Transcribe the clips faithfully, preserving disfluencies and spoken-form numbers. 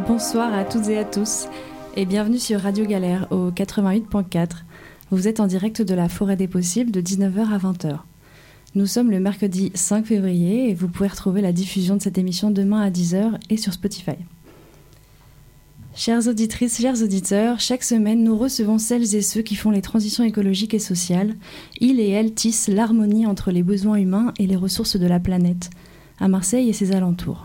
Bonsoir à toutes et à tous et bienvenue sur Radio Galère au quatre-vingt-huit point quatre. Vous êtes en direct de la Forêt des Possibles de dix-neuf heures à vingt heures. Nous sommes le mercredi cinq février et vous pouvez retrouver la diffusion de cette émission demain à dix heures et sur Spotify. Chères auditrices, chers auditeurs, chaque semaine nous recevons celles et ceux qui font les transitions écologiques et sociales. Ils et elles tissent l'harmonie entre les besoins humains et les ressources de la planète, à Marseille et ses alentours.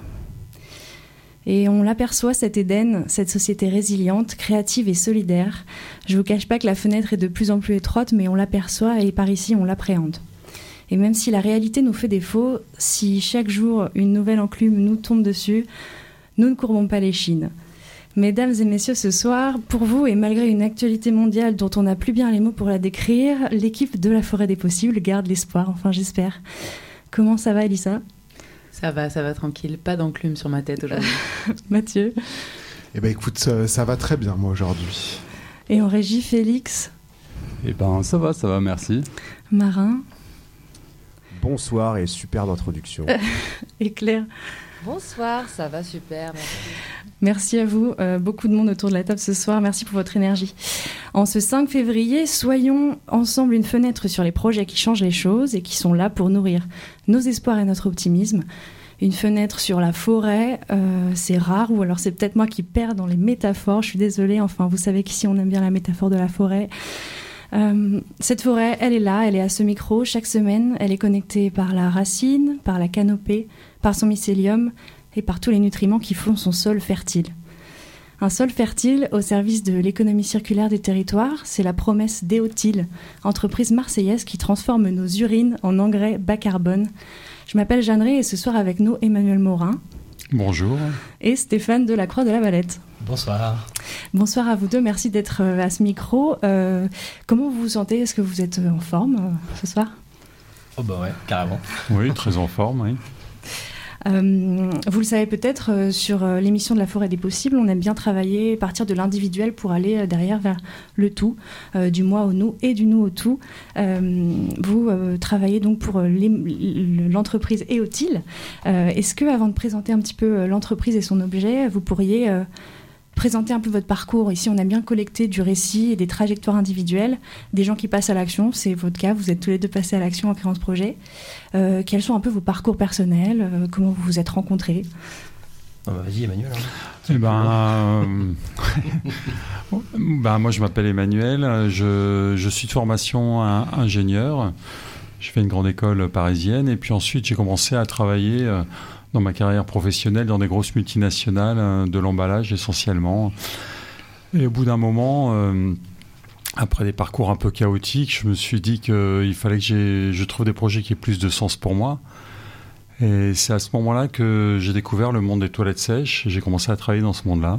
Et on l'aperçoit, cet Éden, cette société résiliente, créative et solidaire. Je ne vous cache pas que la fenêtre est de plus en plus étroite, mais on l'aperçoit et par ici on l'appréhende. Et même si la réalité nous fait défaut, si chaque jour une nouvelle enclume nous tombe dessus, nous ne courbons pas les chines. Mesdames et messieurs, ce soir, pour vous et malgré une actualité mondiale dont on n'a plus bien les mots pour la décrire, l'équipe de la Forêt des Possibles garde l'espoir, enfin j'espère. Comment ça va, Elissa ? Ça va, ça va tranquille, pas d'enclume sur ma tête aujourd'hui. Mathieu ? Eh ben écoute, ça, ça va très bien moi aujourd'hui. Et en régie, Félix ? Eh ben ça va, ça va, merci. Marin ? Bonsoir et super d'introduction. Et Claire ? Bonsoir, ça va super, merci. Merci à vous, euh, beaucoup de monde autour de la table ce soir, merci pour votre énergie. En ce cinq février, soyons ensemble une fenêtre sur les projets qui changent les choses et qui sont là pour nourrir nos espoirs et notre optimisme. Une fenêtre sur la forêt, euh, c'est rare, ou alors c'est peut-être moi qui perds dans les métaphores, je suis désolée, enfin vous savez qu'ici on aime bien la métaphore de la forêt. Euh, cette forêt, elle est là, elle est à ce micro chaque semaine, elle est connectée par la racine, par la canopée, par son mycélium et par tous les nutriments qui font son sol fertile. Un sol fertile au service de l'économie circulaire des territoires, c'est la promesse d'Eotil, entreprise marseillaise qui transforme nos urines en engrais bas carbone. Je m'appelle Jeanne Rey et ce soir avec nous Emmanuel Morin. Bonjour. Et Stéphane de la Croix de la Valette. Bonsoir. Bonsoir à vous deux, merci d'être à ce micro. Euh, comment vous vous sentez ? Est-ce que vous êtes en forme euh, ce soir ? Oh bah ouais, carrément. Oui, très en forme, oui. Euh, vous le savez peut-être, euh, sur euh, l'émission de la Forêt des Possibles, on aime bien travailler, partir de l'individuel pour aller euh, derrière vers le tout, euh, du moi au nous et du nous au tout. Euh, vous euh, travaillez donc pour euh, les, l'entreprise Eotil. Euh, est-ce que, avant de présenter un petit peu euh, l'entreprise et son objet, vous pourriez euh, présenter un peu votre parcours ? Ici, on aime bien collecter du récit et des trajectoires individuelles, des gens qui passent à l'action. C'est votre cas, vous êtes tous les deux passés à l'action en créant ce projet. Euh, quels sont un peu vos parcours personnels ? euh, Comment vous vous êtes rencontrés ? Oh bah vas-y, Emmanuel. Hein. Eh ben, euh... ben, moi, je m'appelle Emmanuel. Je, je suis de formation un, ingénieur. Je fais une grande école parisienne. Et puis ensuite, j'ai commencé à travailler... Euh, dans ma carrière professionnelle, dans des grosses multinationales, euh, de l'emballage essentiellement. Et au bout d'un moment, euh, après des parcours un peu chaotiques, je me suis dit qu'il fallait que j'ai, je trouve des projets qui aient plus de sens pour moi. Et c'est à ce moment-là que j'ai découvert le monde des toilettes sèches. J'ai commencé à travailler dans ce monde-là.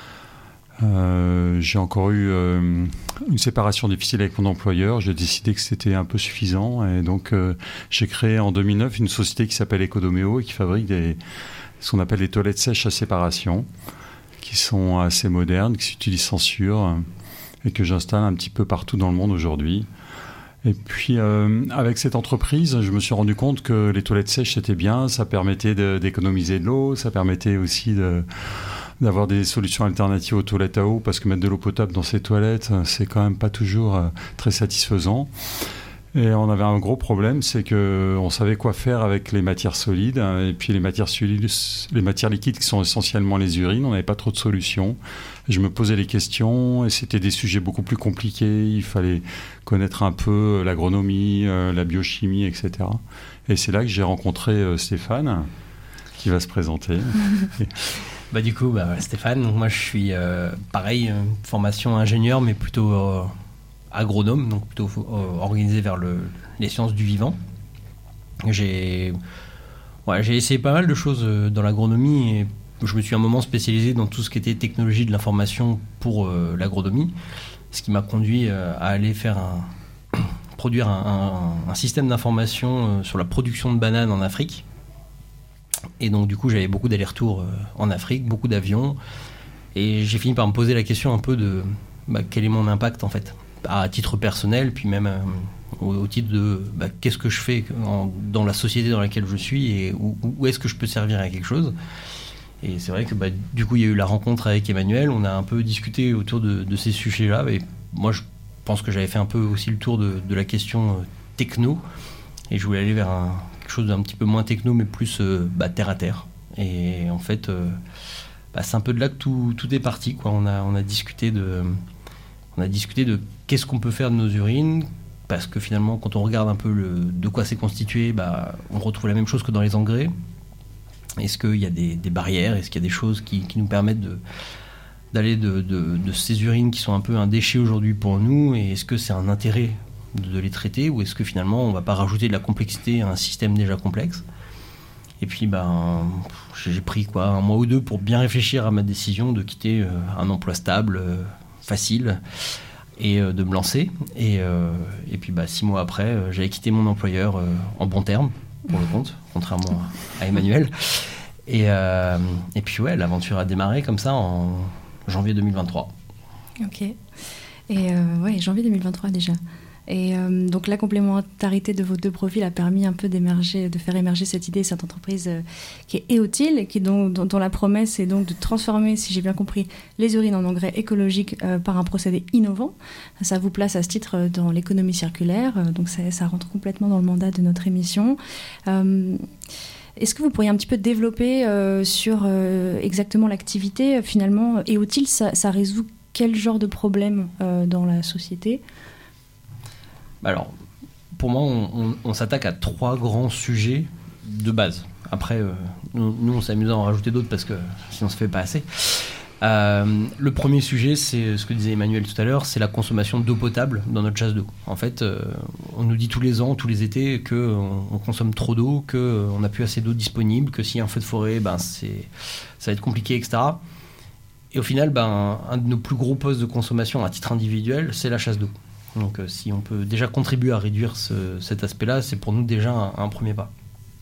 Euh, j'ai encore eu euh, une séparation difficile avec mon employeur. J'ai décidé que c'était un peu suffisant et donc euh, j'ai créé en deux mille neuf une société qui s'appelle Ecodoméo et qui fabrique des, ce qu'on appelle des toilettes sèches à séparation, qui sont assez modernes, qui s'utilisent sans sueur et que j'installe un petit peu partout dans le monde aujourd'hui. Et puis euh, avec cette entreprise, je me suis rendu compte que les toilettes sèches c'était bien, ça permettait de, d'économiser de l'eau, ça permettait aussi de d'avoir des solutions alternatives aux toilettes à eau, parce que mettre de l'eau potable dans ces toilettes, c'est quand même pas toujours euh, très satisfaisant. Et on avait un gros problème, c'est qu'on savait quoi faire avec les matières solides, hein, et puis les matières, solides, les matières liquides qui sont essentiellement les urines, on n'avait pas trop de solutions. Je me posais les questions, et c'était des sujets beaucoup plus compliqués, il fallait connaître un peu l'agronomie, euh, la biochimie, et cetera. Et c'est là que j'ai rencontré euh, Stéphane, qui va se présenter. Bah du coup, bah, Stéphane, donc moi je suis euh, pareil, euh, formation ingénieur, mais plutôt euh, agronome, donc plutôt euh, organisé vers le, les sciences du vivant. J'ai, ouais, j'ai essayé pas mal de choses euh, dans l'agronomie et je me suis un moment spécialisé dans tout ce qui était technologie de l'information pour euh, l'agronomie, ce qui m'a conduit euh, à aller faire un, produire un, un, un système d'information euh, sur la production de bananes en Afrique. Et donc du coup j'avais beaucoup d'allers-retours en Afrique, beaucoup d'avions et j'ai fini par me poser la question un peu de bah, quel est mon impact en fait à titre personnel, puis même euh, au, au titre de bah, qu'est-ce que je fais en, dans la société dans laquelle je suis et où, où est-ce que je peux servir à quelque chose. Et c'est vrai que bah, du coup, il y a eu la rencontre avec Emmanuel, on a un peu discuté autour de, de ces sujets-là, et moi je pense que j'avais fait un peu aussi le tour de, de la question euh, techno, et je voulais aller vers un, quelque chose d'un petit peu moins techno, mais plus euh, bah, terre à terre. Et en fait, euh, bah, c'est un peu de là que tout, tout est parti, quoi. On a, on a discuté de, on a discuté de qu'est-ce qu'on peut faire de nos urines, parce que finalement, quand on regarde un peu le, de quoi c'est constitué, bah, on retrouve la même chose que dans les engrais. Est-ce qu'il y a des, des barrières? Est-ce qu'il y a des choses qui, qui nous permettent de, d'aller de, de, de ces urines qui sont un peu un déchet aujourd'hui pour nous? Et est-ce que c'est un intérêt de, de les traiter? Ou est-ce que finalement, on ne va pas rajouter de la complexité à un système déjà complexe? Et puis, ben, j'ai pris quoi, un mois ou deux pour bien réfléchir à ma décision de quitter euh, un emploi stable, euh, facile, et euh, de me lancer. Et, euh, et puis, bah, six mois après, euh, j'avais quitté mon employeur euh, en bon terme, pour le compte, contrairement à Emmanuel. Et, euh, et puis ouais, l'aventure a démarré comme ça en janvier deux mille vingt-trois. Ok. Et euh, ouais, janvier deux mille vingt-trois déjà. Et euh, donc la complémentarité de vos deux profils a permis un peu d'émerger, de faire émerger cette idée, cette entreprise euh, qui est Eotil, qui dont, dont, dont la promesse est donc de transformer, si j'ai bien compris, les urines en engrais écologiques euh, par un procédé innovant. Ça vous place à ce titre dans l'économie circulaire, euh, donc ça, ça rentre complètement dans le mandat de notre émission. Euh, Est-ce que vous pourriez un petit peu développer euh, sur euh, exactement l'activité? Finalement, Eotil, ça, ça résout quel genre de problème euh, dans la société? Alors, pour moi, on, on, on s'attaque à trois grands sujets de base. Après, euh, nous, nous, on s'amuse à en rajouter d'autres parce que sinon, ça ne fait pas assez. Euh, le premier sujet, c'est ce que disait Emmanuel tout à l'heure, c'est la consommation d'eau potable dans notre chasse d'eau. En fait, euh, on nous dit tous les ans, tous les étés, qu'on on consomme trop d'eau, qu'on n'a plus assez d'eau disponible, que s'il y a un feu de forêt, ben, c'est, ça va être compliqué, et cetera. Et au final, ben, un de nos plus gros postes de consommation à titre individuel, c'est la chasse d'eau. Donc euh, si on peut déjà contribuer à réduire ce, cet aspect-là, c'est pour nous déjà un, un premier pas.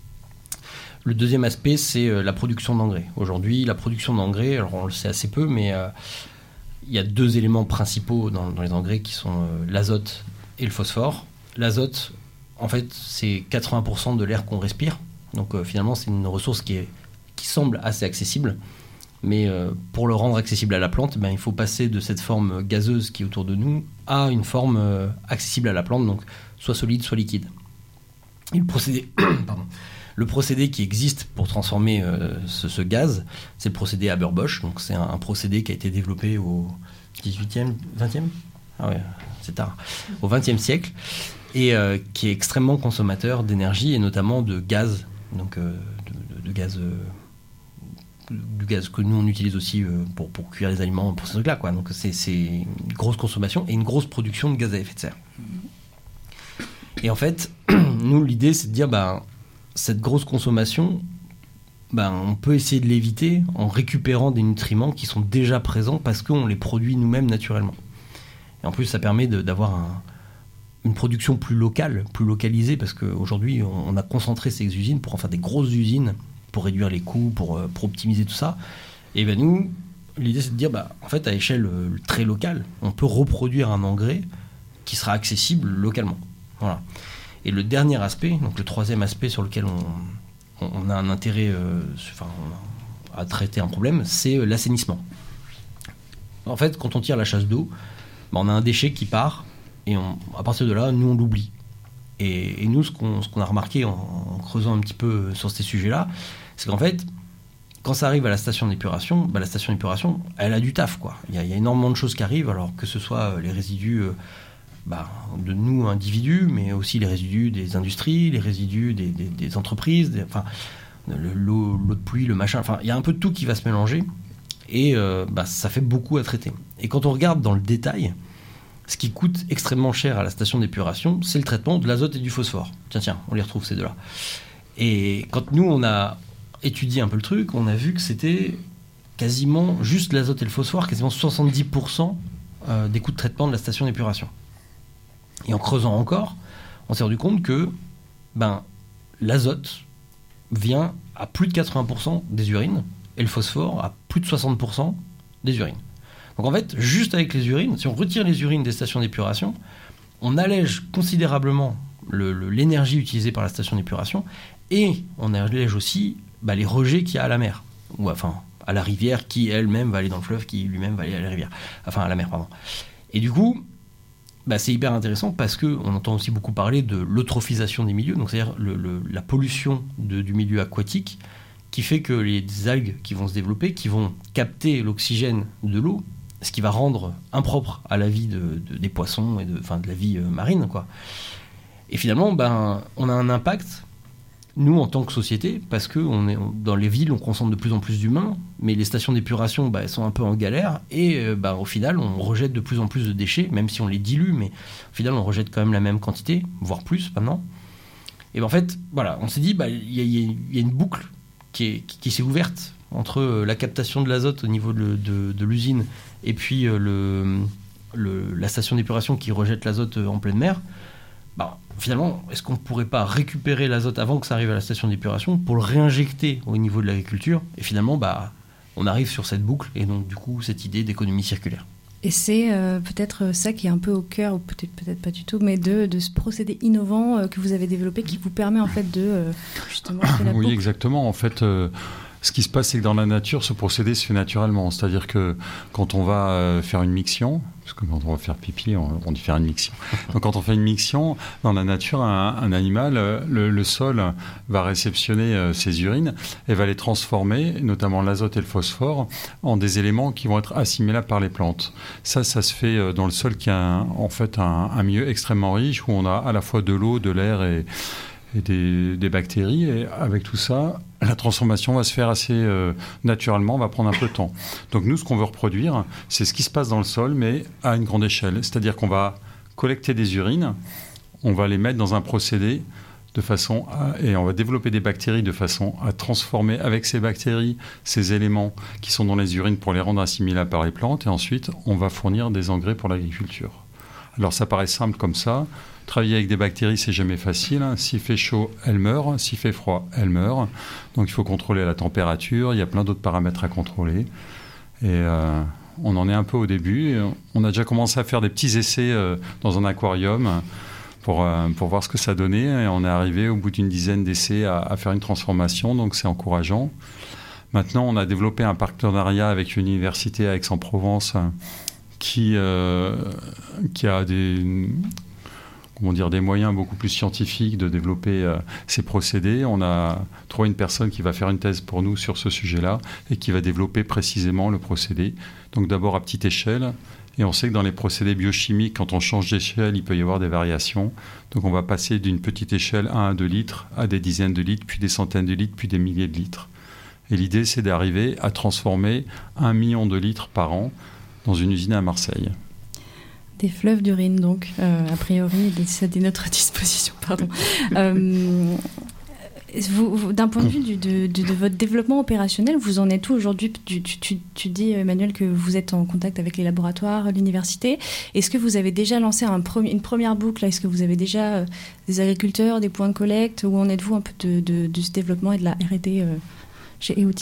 Le deuxième aspect, c'est euh, la production d'engrais. Aujourd'hui, la production d'engrais, alors on le sait assez peu, mais euh, il y a deux éléments principaux dans, dans les engrais qui sont euh, l'azote et le phosphore. L'azote, en fait, c'est quatre-vingts pour cent de l'air qu'on respire. Donc euh, finalement, c'est une ressource qui, est, qui semble assez accessible. Mais euh, pour le rendre accessible à la plante, ben, il faut passer de cette forme gazeuse qui est autour de nous à une forme euh, accessible à la plante, donc soit solide, soit liquide. Et le procédé, pardon, le procédé qui existe pour transformer euh, ce, ce gaz, c'est le procédé Haber-Bosch. Donc c'est un, un procédé qui a été développé au dix-huitième, vingtième Ah ouais, c'est tard. Au vingtième siècle, et euh, qui est extrêmement consommateur d'énergie et notamment de gaz, donc euh, de, de, de gaz. Euh, du gaz que nous on utilise aussi euh, pour, pour cuire les aliments, pour ces trucs là quoi. Donc c'est, c'est une grosse consommation et une grosse production de gaz à effet de serre. Et en fait nous l'idée c'est de dire bah, cette grosse consommation bah, on peut essayer de l'éviter en récupérant des nutriments qui sont déjà présents parce qu'on les produit nous-mêmes naturellement. Et en plus ça permet de, d'avoir un, une production plus locale, plus localisée, parce qu'aujourd'hui on, on a concentré ces usines pour en faire des grosses usines pour réduire les coûts, pour, pour optimiser tout ça. Et ben nous, l'idée c'est de dire, bah, en fait, à échelle euh, très locale, on peut reproduire un engrais qui sera accessible localement. Voilà. Et le dernier aspect, donc le troisième aspect sur lequel on, on, on a un intérêt euh, enfin, à traiter un problème, c'est euh, l'assainissement. En fait, quand on tire la chasse d'eau, bah, on a un déchet qui part, et on, à partir de là, nous, on l'oublie. Et, et nous, ce qu'on, ce qu'on a remarqué en, en creusant un petit peu sur ces sujets-là, c'est qu'en fait, quand ça arrive à la station d'épuration, bah la station d'épuration, elle a du taf, quoi. Il y a, il y a énormément de choses qui arrivent, alors que ce soit les résidus euh, bah, de nous, individus, mais aussi les résidus des industries, les résidus des, des, des entreprises, des, enfin, le, l'eau, l'eau de pluie, le machin, enfin, il y a un peu de tout qui va se mélanger, et euh, bah, ça fait beaucoup à traiter. Et quand on regarde dans le détail, ce qui coûte extrêmement cher à la station d'épuration, c'est le traitement de l'azote et du phosphore. Tiens, tiens, on les retrouve ces deux-là. Et quand nous, on a étudié un peu le truc, on a vu que c'était quasiment juste l'azote et le phosphore, quasiment soixante-dix pour cent des coûts de traitement de la station d'épuration. Et en creusant encore, on s'est rendu compte que ben, l'azote vient à plus de quatre-vingts pour cent des urines et le phosphore à plus de soixante pour cent des urines. Donc en fait, juste avec les urines, si on retire les urines des stations d'épuration, on allège considérablement le, le, l'énergie utilisée par la station d'épuration et on allège aussi bah, les rejets qu'il y a à la mer, ou enfin à la rivière qui elle-même va aller dans le fleuve, qui lui-même va aller à la rivière, enfin à la mer, pardon. Et du coup, bah, c'est hyper intéressant parce qu'on entend aussi beaucoup parler de l'eutrophisation des milieux, donc c'est-à-dire le, le, la pollution de, du milieu aquatique qui fait que les algues qui vont se développer, qui vont capter l'oxygène de l'eau, ce qui va rendre impropre à la vie de, de, des poissons et de, enfin, de la vie euh, marine, quoi. Et finalement, ben, on a un impact, nous, en tant que société, parce que on est, dans les villes, on concentre de plus en plus d'humains, mais les stations d'épuration, ben, elles sont un peu en galère, et euh, ben, au final, on rejette de plus en plus de déchets, même si on les dilue, mais au final, on rejette quand même la même quantité, voire plus maintenant. Et ben, en fait, voilà, on s'est dit, ben, y, y, y a une boucle qui, est, qui, qui s'est ouverte entre la captation de l'azote au niveau de, de, de l'usine et puis le, le, la station d'épuration qui rejette l'azote en pleine mer. Bah, finalement, est-ce qu'on ne pourrait pas récupérer l'azote avant que ça arrive à la station d'épuration pour le réinjecter au niveau de l'agriculture ? Et finalement, bah, on arrive sur cette boucle et donc du coup cette idée d'économie circulaire. Et c'est euh, peut-être ça qui est un peu au cœur, ou peut-être peut-être pas du tout, mais de, de ce procédé innovant euh, que vous avez développé qui vous permet en fait de euh, justement faire la boucle. Oui, exactement. En fait, euh, ce qui se passe, c'est que dans la nature, ce procédé se fait naturellement. C'est-à-dire que quand on va euh, faire une miction, parce que quand on va faire pipi, on, on dit faire une miction. Donc quand on fait une miction, dans la nature, un, un animal, le, le sol va réceptionner euh, ses urines et va les transformer, notamment l'azote et le phosphore, en des éléments qui vont être assimilables par les plantes. Ça, ça se fait euh, dans le sol qui a un, en fait un, un milieu extrêmement riche où on a à la fois de l'eau, de l'air et, et des, des bactéries. Et avec tout ça, la transformation va se faire assez euh, naturellement, va prendre un peu de temps. Donc nous, ce qu'on veut reproduire, c'est ce qui se passe dans le sol, mais à une grande échelle. C'est-à-dire qu'on va collecter des urines, on va les mettre dans un procédé de façon à, et on va développer des bactéries de façon à transformer avec ces bactéries ces éléments qui sont dans les urines pour les rendre assimilables par les plantes. Et ensuite, on va fournir des engrais pour l'agriculture. Alors ça paraît simple comme ça. Travailler avec des bactéries, c'est jamais facile. S'il fait chaud, elles meurent. S'il fait froid, elles meurent. Donc il faut contrôler la température. Il y a plein d'autres paramètres à contrôler. Et euh, on en est un peu au début. On a déjà commencé à faire des petits essais euh, dans un aquarium pour, euh, pour voir ce que ça donnait. Et on est arrivé au bout d'une dizaine d'essais à, à faire une transformation. Donc c'est encourageant. Maintenant, on a développé un partenariat avec une université à Aix-en-Provence qui, euh, qui a des... comment dire, des moyens beaucoup plus scientifiques de développer euh, ces procédés. On a trouvé une personne qui va faire une thèse pour nous sur ce sujet-là et qui va développer précisément le procédé. Donc d'abord à petite échelle. Et on sait que dans les procédés biochimiques, quand on change d'échelle, il peut y avoir des variations. Donc on va passer d'une petite échelle un à deux litres à des dizaines de litres, puis des centaines de litres, puis des milliers de litres. Et l'idée, c'est d'arriver à transformer un million de litres par an dans une usine à Marseille. Des fleuves d'urine, donc, euh, a priori, c'est à notre disposition, pardon. euh, vous, vous, d'un point de vue du, de, de, de votre développement opérationnel, vous en êtes où aujourd'hui ? tu, tu, tu dis, Emmanuel, que vous êtes en contact avec les laboratoires, l'université. Est-ce que vous avez déjà lancé un premier, une première boucle ? Est-ce que vous avez déjà euh, des agriculteurs, des points de collecte ? Où en êtes-vous un peu de, de, de ce développement et de la R et D euh, chez Eotide ?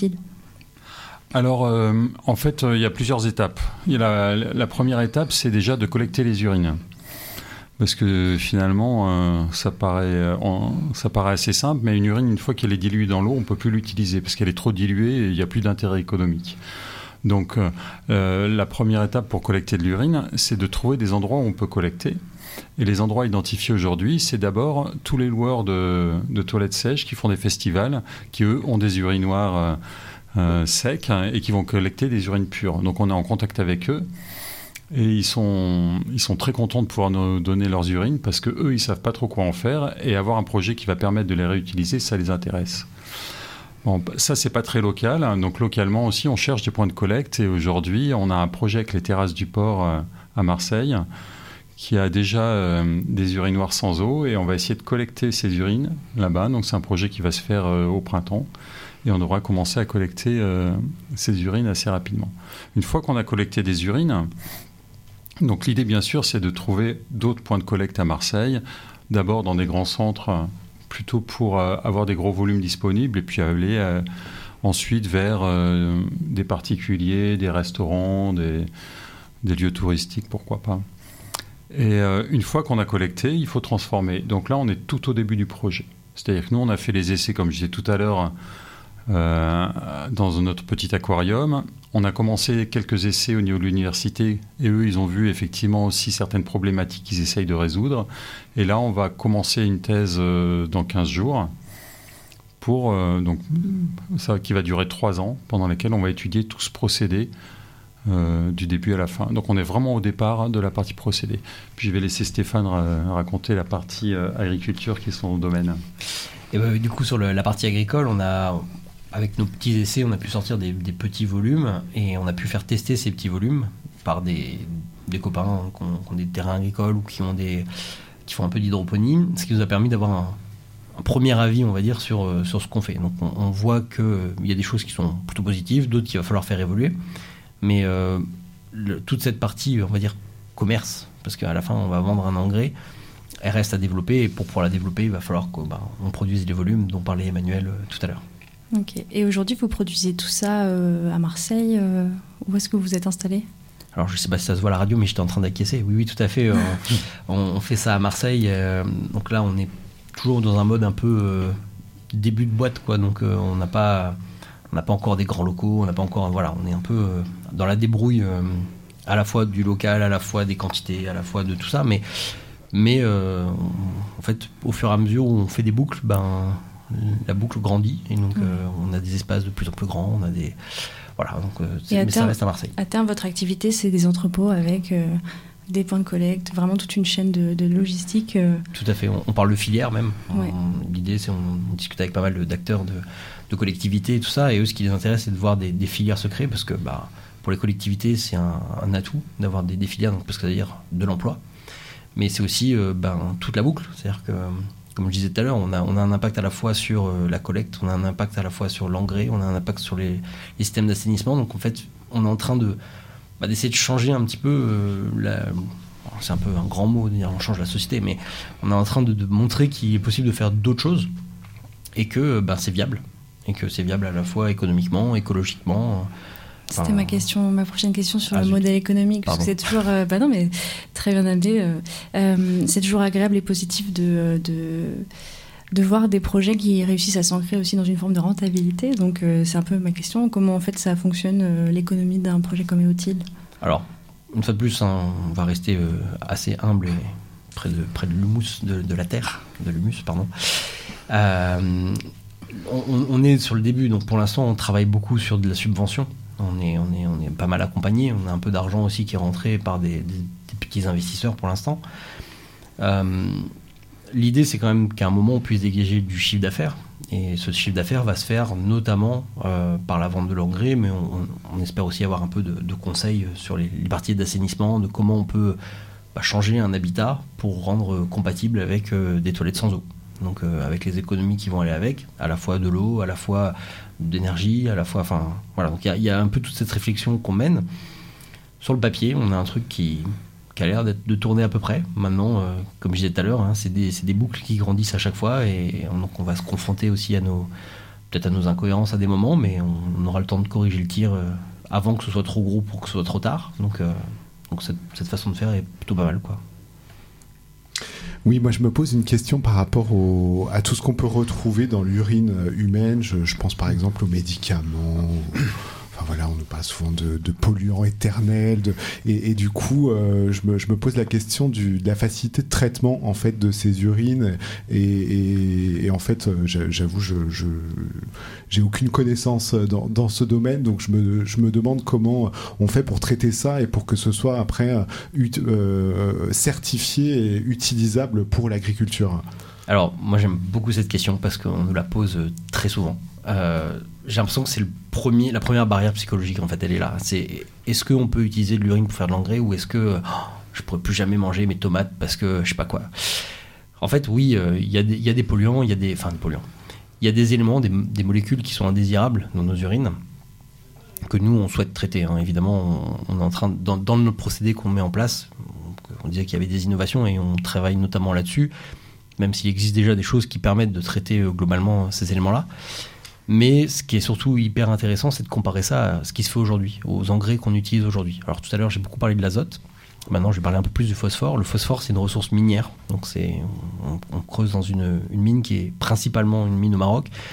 Alors, euh, en fait, il euh, y a plusieurs étapes. Y a la, la première étape, c'est déjà de collecter les urines. Parce que finalement, euh, ça, paraît, euh, ça paraît assez simple, mais une urine, une fois qu'elle est diluée dans l'eau, on ne peut plus l'utiliser parce qu'elle est trop diluée et il n'y a plus d'intérêt économique. Donc, euh, la première étape pour collecter de l'urine, c'est de trouver des endroits où on peut collecter. Et les endroits identifiés aujourd'hui, c'est d'abord tous les loueurs de, de toilettes sèches qui font des festivals, qui, eux, ont des urinoirs... Euh, Euh, secs hein, et qui vont collecter des urines pures. Donc on est en contact avec eux et ils sont, ils sont très contents de pouvoir nous donner leurs urines parce qu'eux, ils ne savent pas trop quoi en faire et avoir un projet qui va permettre de les réutiliser, ça les intéresse. Bon, ça, c'est pas très local. Hein. Donc localement aussi, on cherche des points de collecte et aujourd'hui, on a un projet avec les terrasses du port euh, à Marseille qui a déjà euh, des urinoirs sans eau et on va essayer de collecter ces urines là-bas. Donc c'est un projet qui va se faire euh, au printemps. Et on devra commencer à collecter euh, ces urines assez rapidement. Une fois qu'on a collecté des urines, donc l'idée bien sûr c'est de trouver d'autres points de collecte à Marseille, d'abord dans des grands centres, plutôt pour euh, avoir des gros volumes disponibles, et puis aller euh, ensuite vers euh, des particuliers, des restaurants, des, des lieux touristiques, pourquoi pas. Et euh, une fois qu'on a collecté, il faut transformer. Donc là on est tout au début du projet. C'est-à-dire que nous on a fait les essais, comme je disais tout à l'heure, euh, dans notre petit aquarium. On a commencé quelques essais au niveau de l'université et eux, ils ont vu effectivement aussi certaines problématiques qu'ils essayent de résoudre. Et là, on va commencer une thèse euh, dans quinze jours. Pour, euh, donc, ça, qui va durer trois ans, pendant lesquels on va étudier tout ce procédé euh, du début à la fin. Donc on est vraiment au départ hein, de la partie procédé. Puis je vais laisser Stéphane ra- raconter la partie euh, agriculture qui est son domaine. Et bah, du coup, sur le, la partie agricole, on a, avec nos petits essais, on a pu sortir des, des petits volumes et on a pu faire tester ces petits volumes par des, des copains hein, qui, ont, qui ont des terrains agricoles ou qui, ont des, qui font un peu d'hydroponie, ce qui nous a permis d'avoir un un premier avis, on va dire, sur, euh, sur ce qu'on fait. Donc on, on voit qu'il euh, y a des choses qui sont plutôt positives, d'autres qu'il va falloir faire évoluer. Mais euh, le, toute cette partie, on va dire, commerce, parce qu'à la fin, on va vendre un engrais, elle reste à développer. Et pour pouvoir la développer, il va falloir qu'on bah, on produise les volumes dont parlait Emmanuel euh, tout à l'heure. Ok. Et aujourd'hui, vous produisez tout ça euh, à Marseille euh, où est-ce que vous êtes installé ? Alors, je ne sais pas si ça se voit à la radio, mais j'étais en train d'acquiescer. Oui, oui, tout à fait. Euh, on, on fait ça à Marseille. Euh, donc là, on est toujours dans un mode un peu euh, début de boîte, quoi. Donc euh, on n'a pas, on n'a pas encore des grands locaux, on n'a pas encore, voilà, on est un peu euh, dans la débrouille euh, à la fois du local, à la fois des quantités, à la fois de tout ça, mais, mais euh, en fait, au fur et à mesure où on fait des boucles, ben la boucle grandit et donc euh, on a des espaces de plus en plus grands, on a des, voilà, donc euh, c'est, mais terme, ça reste à Marseille. À terme, votre activité, c'est des entrepôts avec euh... des points de collecte, vraiment toute une chaîne de, de logistique. Euh... Tout à fait, on, on parle de filière même. Ouais. On, l'idée, c'est on, on discute avec pas mal d'acteurs de, de collectivités et tout ça, et eux, ce qui les intéresse, c'est de voir des, des filières se créer, parce que bah, pour les collectivités, c'est un, un atout d'avoir des, des filières, donc, parce que ça veut dire de l'emploi, mais c'est aussi euh, ben, toute la boucle. C'est-à-dire que, comme je disais tout à l'heure, on a, on a un impact à la fois sur euh, la collecte, on a un impact à la fois sur l'engrais, on a un impact sur les, les systèmes d'assainissement, donc en fait, on est en train de Bah, d'essayer de changer un petit peu euh, la... c'est un peu un grand mot de dire on change la société, mais on est en train de, de montrer qu'il est possible de faire d'autres choses et que bah, c'est viable et que c'est viable à la fois économiquement, écologiquement. C'était enfin, ma question, ma prochaine question sur ah, le zut. modèle économique, parce Pardon. que c'est toujours, euh, bah non mais très bien amené, euh, euh, c'est toujours agréable et positif de, de de voir des projets qui réussissent à s'ancrer aussi dans une forme de rentabilité. Donc euh, c'est un peu ma question, comment en fait ça fonctionne euh, l'économie d'un projet comme Eotil ? Alors, une fois de plus, hein, on va rester euh, assez humble et près de, près de l'humus, de, de la terre, de l'humus, pardon. Euh, on, on est sur le début, donc pour l'instant, on travaille beaucoup sur de la subvention. On est, on est, on est pas mal accompagné. On a un peu d'argent aussi qui est rentré par des, des, des petits investisseurs pour l'instant. Euh, L'idée, c'est quand même qu'à un moment, on puisse dégager du chiffre d'affaires. Et ce chiffre d'affaires va se faire notamment euh, par la vente de l'engrais, mais on, on espère aussi avoir un peu de, de conseils sur les, les parties d'assainissement, de comment on peut bah, changer un habitat pour rendre compatible avec euh, des toilettes sans eau. Donc euh, avec les économies qui vont aller avec, à la fois de l'eau, à la fois d'énergie, à la fois... Enfin, voilà, donc il y, y a un peu toute cette réflexion qu'on mène. Sur le papier, on a un truc qui... qui a l'air d'être, de tourner à peu près. Maintenant, euh, comme je disais tout à l'heure, hein, c'est, des, c'est des boucles qui grandissent à chaque fois et, et on, donc on va se confronter aussi à nos, peut-être à nos incohérences à des moments, mais on, on aura le temps de corriger le tir euh, avant que ce soit trop gros pour que ce soit trop tard. Donc, euh, donc cette, cette façon de faire est plutôt pas mal, quoi. Oui, moi je me pose une question par rapport au, à tout ce qu'on peut retrouver dans l'urine humaine. Je, je pense par exemple aux médicaments. Enfin voilà, on nous parle souvent de, de polluants éternels, de, et, et du coup, euh, je, me, je me pose la question du, de la facilité de traitement en fait de ces urines. Et, et, et en fait, j'avoue, je, je j'ai aucune connaissance dans, dans ce domaine, donc je me, je me demande comment on fait pour traiter ça et pour que ce soit après ut, euh, certifié et utilisable pour l'agriculture. Alors, moi j'aime beaucoup cette question parce qu'on nous la pose très souvent. Euh, j'ai l'impression que c'est le premier, la première barrière psychologique, en fait, elle est là. C'est, est-ce qu'on peut utiliser de l'urine pour faire de l'engrais ou est-ce que oh, je pourrais plus jamais manger mes tomates parce que je sais pas quoi. En fait, oui, il euh, y, y a des polluants, il y a des, enfin des polluants. Il y a des éléments, des, des molécules qui sont indésirables dans nos urines que nous on souhaite traiter. Hein. Évidemment, on, on est en train, dans, dans nos procédés qu'on met en place, on, on disait qu'il y avait des innovations et on travaille notamment là-dessus, même s'il existe déjà des choses qui permettent de traiter euh, globalement ces éléments-là. Mais ce qui est surtout hyper intéressant, c'est de comparer ça à ce qui se fait aujourd'hui, aux engrais qu'on utilise aujourd'hui. Alors tout à l'heure, j'ai beaucoup parlé de l'azote. Maintenant, je vais parler un peu plus du phosphore. Le phosphore, c'est une ressource minière. Donc c'est, on, on creuse dans une, une mine qui est principalement une mine au Maroc.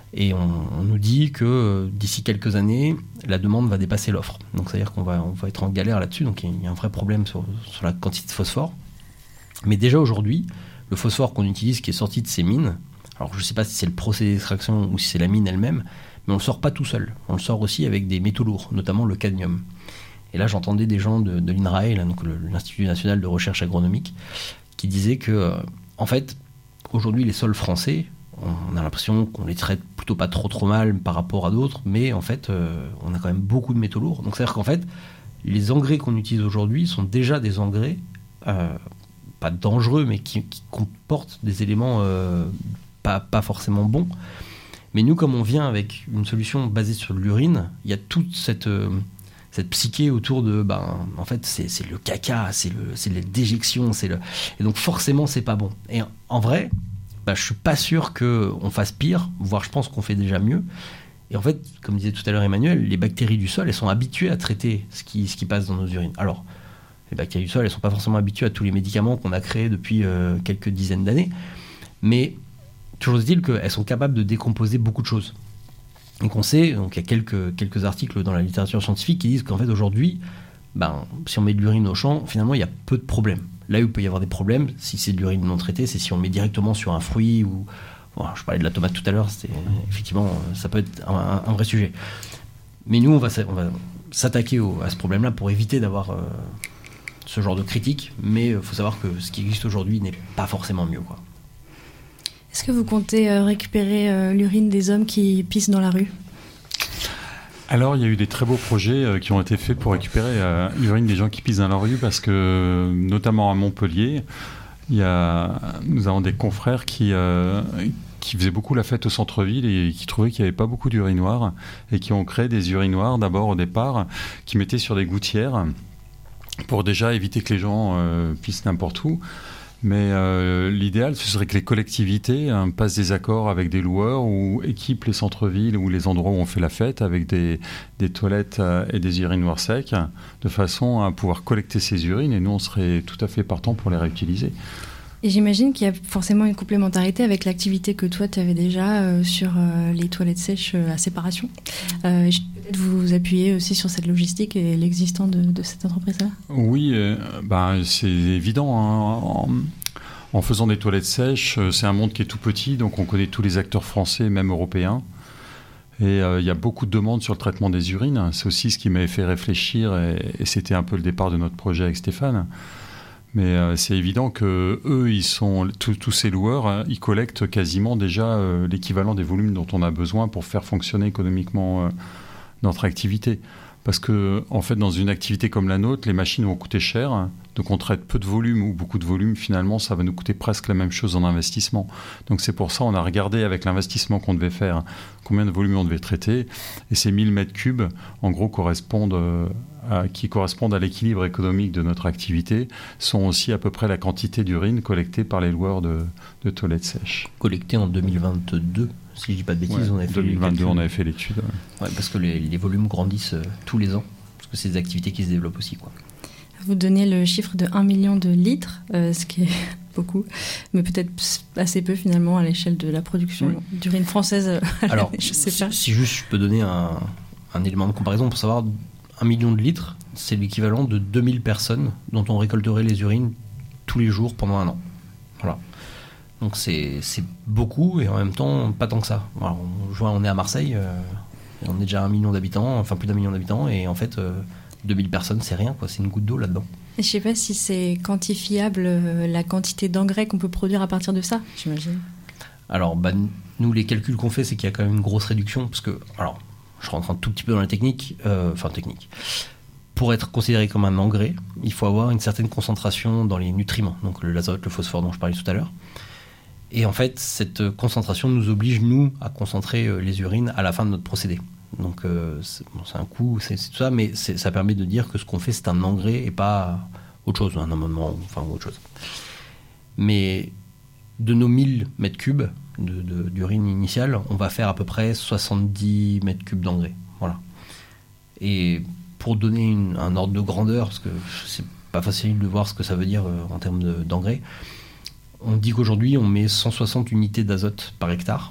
Et on, on nous dit que euh, d'ici quelques années, la demande va dépasser l'offre. Donc c'est-à-dire qu'on va, on va être en galère là-dessus. Donc il y a un vrai problème sur, sur la quantité de phosphore. Mais déjà aujourd'hui, le phosphore qu'on utilise qui est sorti de ces mines, alors je ne sais pas si c'est le procédé d'extraction ou si c'est la mine elle-même, mais on ne le sort pas tout seul. On le sort aussi avec des métaux lourds, notamment le cadmium. Et là, j'entendais des gens de, de l'INRAE, là, donc le, l'Institut national de recherche agronomique, qui disaient que, euh, en fait, aujourd'hui, les sols français, on a l'impression qu'on les traite plutôt pas trop trop mal par rapport à d'autres, mais en fait, euh, on a quand même beaucoup de métaux lourds. Donc, c'est-à-dire qu'en fait, les engrais qu'on utilise aujourd'hui sont déjà des engrais, euh, pas dangereux, mais qui, qui comportent des éléments euh, pas, pas forcément bons. Mais nous, comme on vient avec une solution basée sur l'urine, il y a toute cette... Euh, cette psyché autour de, ben, en fait, c'est, c'est le caca, c'est, le, c'est les déjections, c'est le... et donc forcément, c'est pas bon. Et en vrai, ben, je suis pas sûr qu'on fasse pire, voire je pense qu'on fait déjà mieux. Et en fait, comme disait tout à l'heure Emmanuel, les bactéries du sol, elles sont habituées à traiter ce qui, ce qui passe dans nos urines. Alors, les bactéries du sol, elles sont pas forcément habituées à tous les médicaments qu'on a créés depuis euh, quelques dizaines d'années, mais toujours est-il qu'elles sont capables de décomposer beaucoup de choses. Donc on sait, donc il y a quelques, quelques articles dans la littérature scientifique qui disent qu'en fait aujourd'hui, ben, si on met de l'urine au champ, finalement il y a peu de problèmes. Là où il peut y avoir des problèmes, si c'est de l'urine non traitée, c'est si on met directement sur un fruit ou... Bon, je parlais de la tomate tout à l'heure, c'était, effectivement, ça peut être un, un, un vrai sujet. Mais nous, on va, on va s'attaquer au, à ce problème-là pour éviter d'avoir euh, ce genre de critique, mais il faut savoir que ce qui existe aujourd'hui n'est pas forcément mieux, quoi. Est-ce que vous comptez euh, récupérer euh, l'urine des hommes qui pissent dans la rue ? Alors, il y a eu des très beaux projets euh, qui ont été faits pour récupérer euh, l'urine des gens qui pissent dans la rue, parce que, notamment à Montpellier, il y a, nous avons des confrères qui, euh, qui faisaient beaucoup la fête au centre-ville et qui trouvaient qu'il n'y avait pas beaucoup d'urinoirs et qui ont créé des urinoirs, d'abord au départ, qui mettaient sur des gouttières pour déjà éviter que les gens euh, pissent n'importe où. Mais euh, l'idéal, ce serait que les collectivités hein, passent des accords avec des loueurs ou équipent les centres-villes ou les endroits où on fait la fête avec des, des toilettes euh, et des urinoirs secs, de façon à pouvoir collecter ces urines, et nous, on serait tout à fait partant pour les réutiliser. Et j'imagine qu'il y a forcément une complémentarité avec l'activité que toi, tu avais déjà euh, sur euh, les toilettes sèches euh, à séparation. Euh, peut-être vous vous appuyez aussi sur cette logistique et l'existant de, de cette entreprise-là ? Oui, euh, ben, c'est évident. Hein. En, en faisant des toilettes sèches, c'est un monde qui est tout petit, donc on connaît tous les acteurs français, même européens. Et euh, il y a beaucoup de demandes sur le traitement des urines. C'est aussi ce qui m'avait fait réfléchir, et, et c'était un peu le départ de notre projet avec Stéphane. Mais euh, c'est évident que eux, ils sont tous ces loueurs, hein, ils collectent quasiment déjà euh, l'équivalent des volumes dont on a besoin pour faire fonctionner économiquement euh, notre activité. Parce que, en fait, dans une activité comme la nôtre, les machines vont coûter cher. Hein, donc, on traite peu de volume ou beaucoup de volume. Finalement, ça va nous coûter presque la même chose en investissement. Donc, c'est pour ça qu'on a regardé avec l'investissement qu'on devait faire, hein, combien de volume on devait traiter. Et ces mille mètres cubes, en gros, correspondent euh, à, qui correspondent à l'équilibre économique de notre activité, sont aussi à peu près la quantité d'urine collectée par les loueurs de, de toilettes sèches. Collectée en deux mille vingt-deux. Si je dis pas de bêtises, ouais, on avait fait deux mille vingt-deux, on avait fait l'étude. Ouais. Ouais, parce que les, les volumes grandissent euh, tous les ans, parce que c'est des activités qui se développent aussi, quoi. Vous donnez le chiffre de un million de litres, euh, ce qui est beaucoup, mais peut-être assez peu finalement à l'échelle de la production oui. d'urine française. Alors, je sais si, pas. si juste je peux donner un, un élément de comparaison pour savoir, un million de litres, c'est l'équivalent de deux mille personnes dont on récolterait les urines tous les jours pendant un an. Voilà. Donc c'est, c'est beaucoup et en même temps pas tant que ça. Alors, on, je vois, on est à Marseille, euh, on est déjà un million d'habitants, enfin plus d'un million d'habitants, et en fait euh, deux mille personnes c'est rien, quoi, c'est une goutte d'eau là-dedans. Et je sais pas si c'est quantifiable euh, la quantité d'engrais qu'on peut produire à partir de ça, j'imagine. Alors bah, nous les calculs qu'on fait c'est qu'il y a quand même une grosse réduction, parce que, alors je rentre un tout petit peu dans la technique, euh, enfin technique. Pour être considéré comme un engrais, il faut avoir une certaine concentration dans les nutriments, donc l'azote, le phosphore dont je parlais tout à l'heure. Et en fait, cette concentration nous oblige, nous, à concentrer les urines à la fin de notre procédé. Donc, euh, c'est, bon, c'est un coût, c'est, c'est tout ça, mais c'est, ça permet de dire que ce qu'on fait, c'est un engrais et pas autre chose, un amendement, enfin autre chose. Mais de nos mille mètres cubes de, de, d'urine initiale, on va faire à peu près soixante-dix mètres cubes d'engrais. Voilà. Et pour donner une, un ordre de grandeur, parce que c'est pas facile de voir ce que ça veut dire euh, en termes de, d'engrais, on dit qu'aujourd'hui, on met cent soixante unités d'azote par hectare.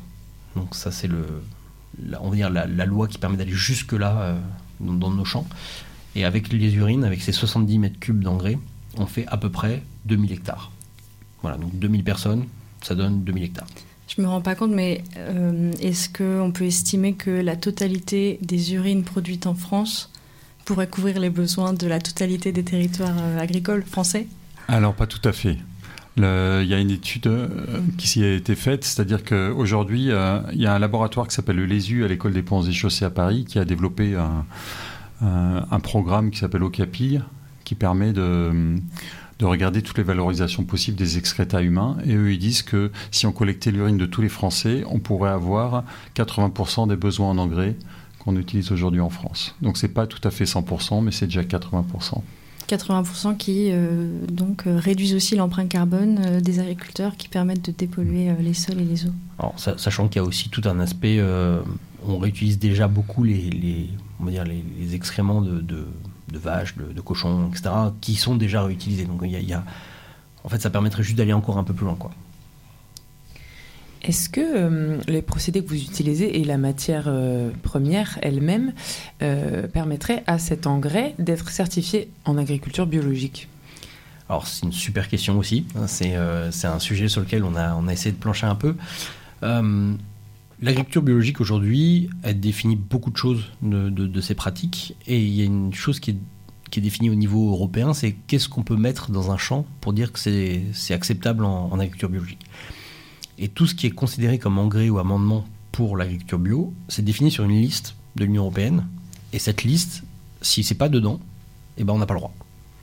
Donc ça, c'est le, la, on va dire la, la loi qui permet d'aller jusque-là euh, dans, dans nos champs. Et avec les urines, avec ces soixante-dix mètres cubes d'engrais, on fait à peu près deux mille hectares. Voilà, donc deux mille personnes, ça donne deux mille hectares. Je me rends pas compte, mais euh, est-ce qu'on peut estimer que la totalité des urines produites en France pourrait couvrir les besoins de la totalité des territoires euh, agricoles français ? Alors, pas tout à fait. Le, il y a une étude euh, qui s'y a été faite, c'est-à-dire qu'aujourd'hui, euh, il y a un laboratoire qui s'appelle le Lésu à l'école des ponts et chaussées à Paris qui a développé un, un, un programme qui s'appelle OCAPI qui permet de, de regarder toutes les valorisations possibles des excrétas humains. Et eux, ils disent que si on collectait l'urine de tous les Français, on pourrait avoir quatre-vingts pour cent des besoins en engrais qu'on utilise aujourd'hui en France. Donc, ce n'est pas tout à fait cent pour cent, mais c'est déjà quatre-vingts pour cent. quatre-vingts pour cent qui euh, donc, euh, réduisent aussi l'empreinte carbone euh, des agriculteurs qui permettent de dépolluer euh, les sols et les eaux. Alors, ça, sachant qu'il y a aussi tout un aspect, euh, on réutilise déjà beaucoup les, les, on va dire les, les excréments de, de, de vaches, de, de cochons, et cetera, qui sont déjà réutilisés. Donc, il y a, il y a, en fait, ça permettrait juste d'aller encore un peu plus loin, quoi. Est-ce que euh, les procédés que vous utilisez et la matière euh, première elle-même euh, permettraient à cet engrais d'être certifié en agriculture biologique ? Alors c'est une super question aussi, c'est, euh, c'est un sujet sur lequel on a, on a essayé de plancher un peu. Euh, l'agriculture biologique aujourd'hui, elle définit beaucoup de choses de, de, de ces pratiques, et il y a une chose qui est, qui est définie au niveau européen, c'est qu'est-ce qu'on peut mettre dans un champ pour dire que c'est, c'est acceptable en, en agriculture biologique. Et tout ce qui est considéré comme engrais ou amendement pour l'agriculture bio, c'est défini sur une liste de l'Union européenne. Et cette liste, si c'est pas dedans, eh ben on n'a pas le droit.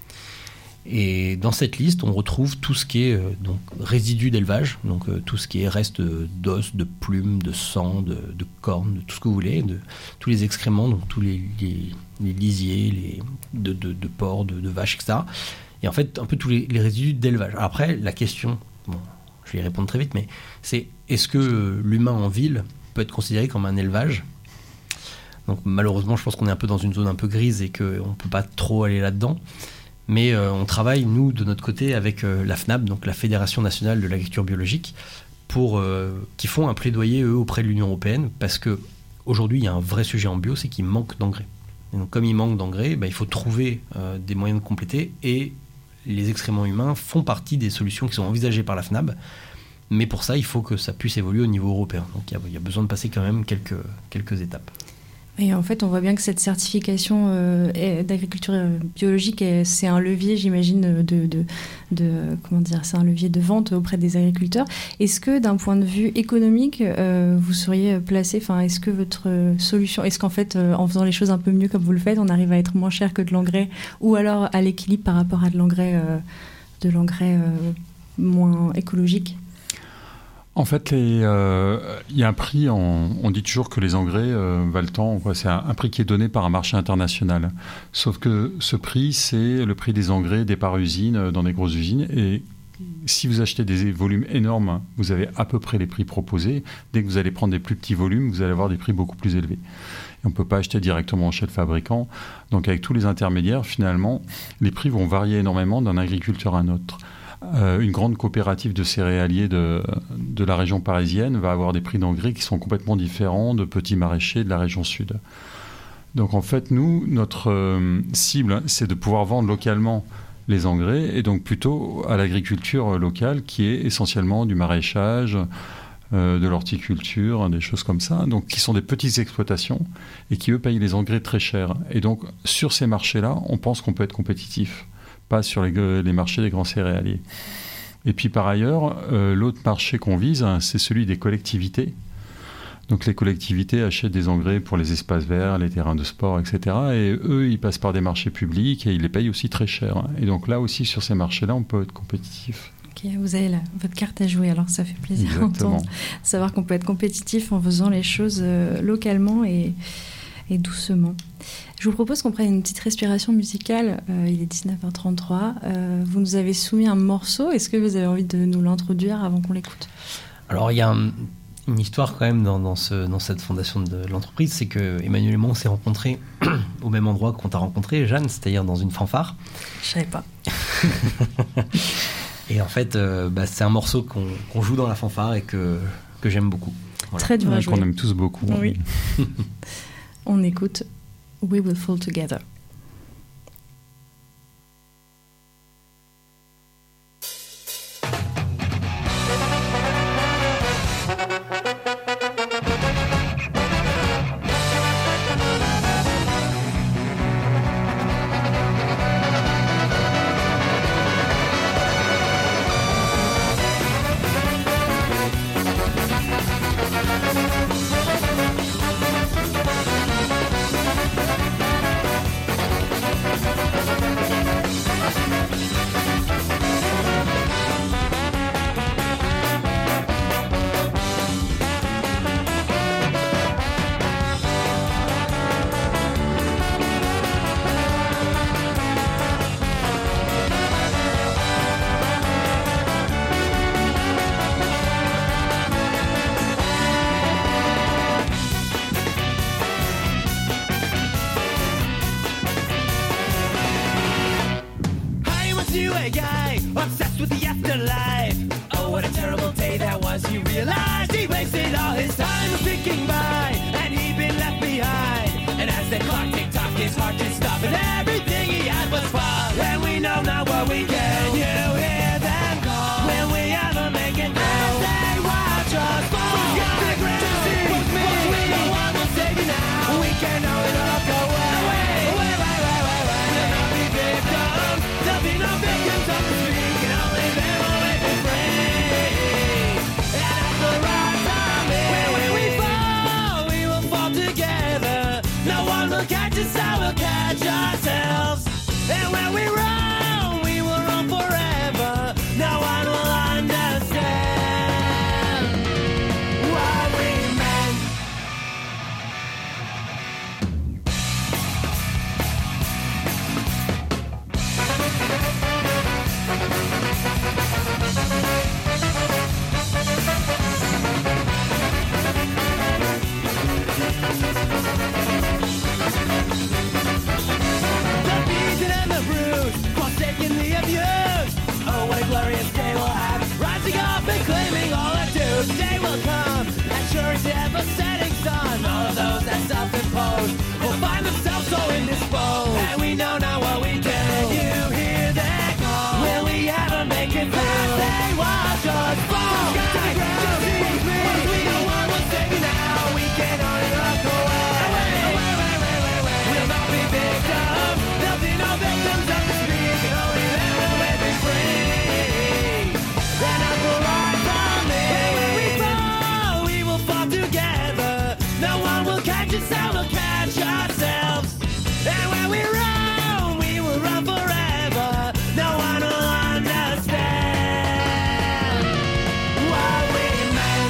Et dans cette liste, on retrouve tout ce qui est euh, donc, résidus d'élevage, donc euh, tout ce qui est reste d'os, de plumes, de sang, de, de cornes, de tout ce que vous voulez, de tous les excréments, donc tous les, les, les lisiers, les, de, de, de porcs, de, de vaches, et cetera. Et en fait, un peu tous les, les résidus d'élevage. Après, la question... Bon, je vais y répondre très vite, mais c'est est-ce que l'humain en ville peut être considéré comme un élevage ? Donc malheureusement, je pense qu'on est un peu dans une zone un peu grise et qu'on ne peut pas trop aller là-dedans. Mais euh, on travaille, nous, de notre côté, avec euh, la F N A B, donc la Fédération Nationale de l'Agriculture Biologique, pour, euh, qui font un plaidoyer, eux, auprès de l'Union Européenne, parce qu'aujourd'hui, il y a un vrai sujet en bio, c'est qu'il manque d'engrais. Et donc comme il manque d'engrais, bah, il faut trouver euh, des moyens de compléter, et les excréments humains font partie des solutions qui sont envisagées par la F N A B, mais pour ça, il faut que ça puisse évoluer au niveau européen. Donc il y a, il y a besoin de passer quand même quelques, quelques étapes. Et en fait, on voit bien que cette certification euh, d'agriculture biologique, c'est un levier, j'imagine, de, de, de comment dire, c'est un levier de vente auprès des agriculteurs. Est-ce que, d'un point de vue économique, euh, vous seriez placé, enfin, est-ce que votre solution, est-ce qu'en fait, euh, en faisant les choses un peu mieux comme vous le faites, on arrive à être moins cher que de l'engrais, ou alors à l'équilibre par rapport à de l'engrais, euh, de l'engrais euh, moins écologique ? En fait, il euh, y a un prix, on, on dit toujours que les engrais euh, valent tant, quoi. C'est un, un prix qui est donné par un marché international. Sauf que ce prix, c'est le prix des engrais des par usines dans des grosses usines. Et si vous achetez des volumes énormes, vous avez à peu près les prix proposés. Dès que vous allez prendre des plus petits volumes, vous allez avoir des prix beaucoup plus élevés. Et on ne peut pas acheter directement chez le fabricant. Donc avec tous les intermédiaires, finalement, les prix vont varier énormément d'un agriculteur à un autre. Euh, une grande coopérative de céréaliers de, de la région parisienne va avoir des prix d'engrais qui sont complètement différents de petits maraîchers de la région sud. Donc en fait, nous, notre euh, cible, c'est de pouvoir vendre localement les engrais, et donc plutôt à l'agriculture locale qui est essentiellement du maraîchage, euh, de l'horticulture, des choses comme ça, donc qui sont des petites exploitations et qui, eux, payent les engrais très cher. Et donc sur ces marchés-là, on pense qu'on peut être compétitif, pas sur les, les marchés des grands céréaliers. Et puis par ailleurs, euh, l'autre marché qu'on vise, hein, c'est celui des collectivités. Donc les collectivités achètent des engrais pour les espaces verts, les terrains de sport, et cetera. Et eux, ils passent par des marchés publics et ils les payent aussi très cher. Et donc là aussi, sur ces marchés-là, on peut être compétitif. Ok, vous avez la, votre carte à jouer, alors ça fait plaisir Exactement. d'entendre. Savoir qu'on peut être compétitif en faisant les choses euh, localement et, et doucement. Je vous propose qu'on prenne une petite respiration musicale. Euh, il est dix-neuf heures trente-trois. Euh, vous nous avez soumis un morceau. Est-ce que vous avez envie de nous l'introduire avant qu'on l'écoute ? Alors, il y a un, une histoire quand même dans, dans, ce, dans cette fondation de l'entreprise. C'est que Emmanuel et moi, on s'est rencontrés au même endroit qu'on t'a rencontré, Jeanne, c'est-à-dire dans une fanfare. Je savais pas. Et en fait, euh, bah, c'est un morceau qu'on, qu'on joue dans la fanfare et que, que que j'aime beaucoup. Voilà. Très dur à Ouais, jouer. qu'on aime tous beaucoup. Oui. On écoute We Will Fall Together. you a guy obsessed with the afterlife. Oh, what a terrible day that was. He realized he wasted all his time thinking by, and he'd been left behind. And as the clock ticked-tocked, his heart did stop, and everything he had was fun. And we know not what we get. Can you hear them call? When we ever make it through, as they watch us fall from the ground. To see with me, we no one will save you now. We can know it all go away. Away, away, away, away, away. We'll not be victims. There'll be no victims of the street. And only them will make us free. And at the right time, when we fall, we will fall together. No one will catch us, I will catch ourselves. And when we run, we will run forever. No one will understand what we meant. The beaten and the bruised, forsakenly abused. Oh, what a glorious day we'll have, rising up and claiming all our dues. Day will come, as sure as the ever-setting sun. All of those that self-impose will find themselves so indisposed. And we know now what we do. Can you hear that call? Will we ever make it through? As they watch us fall to the ground. Just see me, we no one will save you now. We can only look away. Away, away, away, away, away, away. We'll not be victims. There'll be no victims of the street. And only them will make me free. And I will rise from it. When we fall, we will fall together. No one will catch us, I will catch ourselves. And when we run, we will run forever. No one will understand what we meant.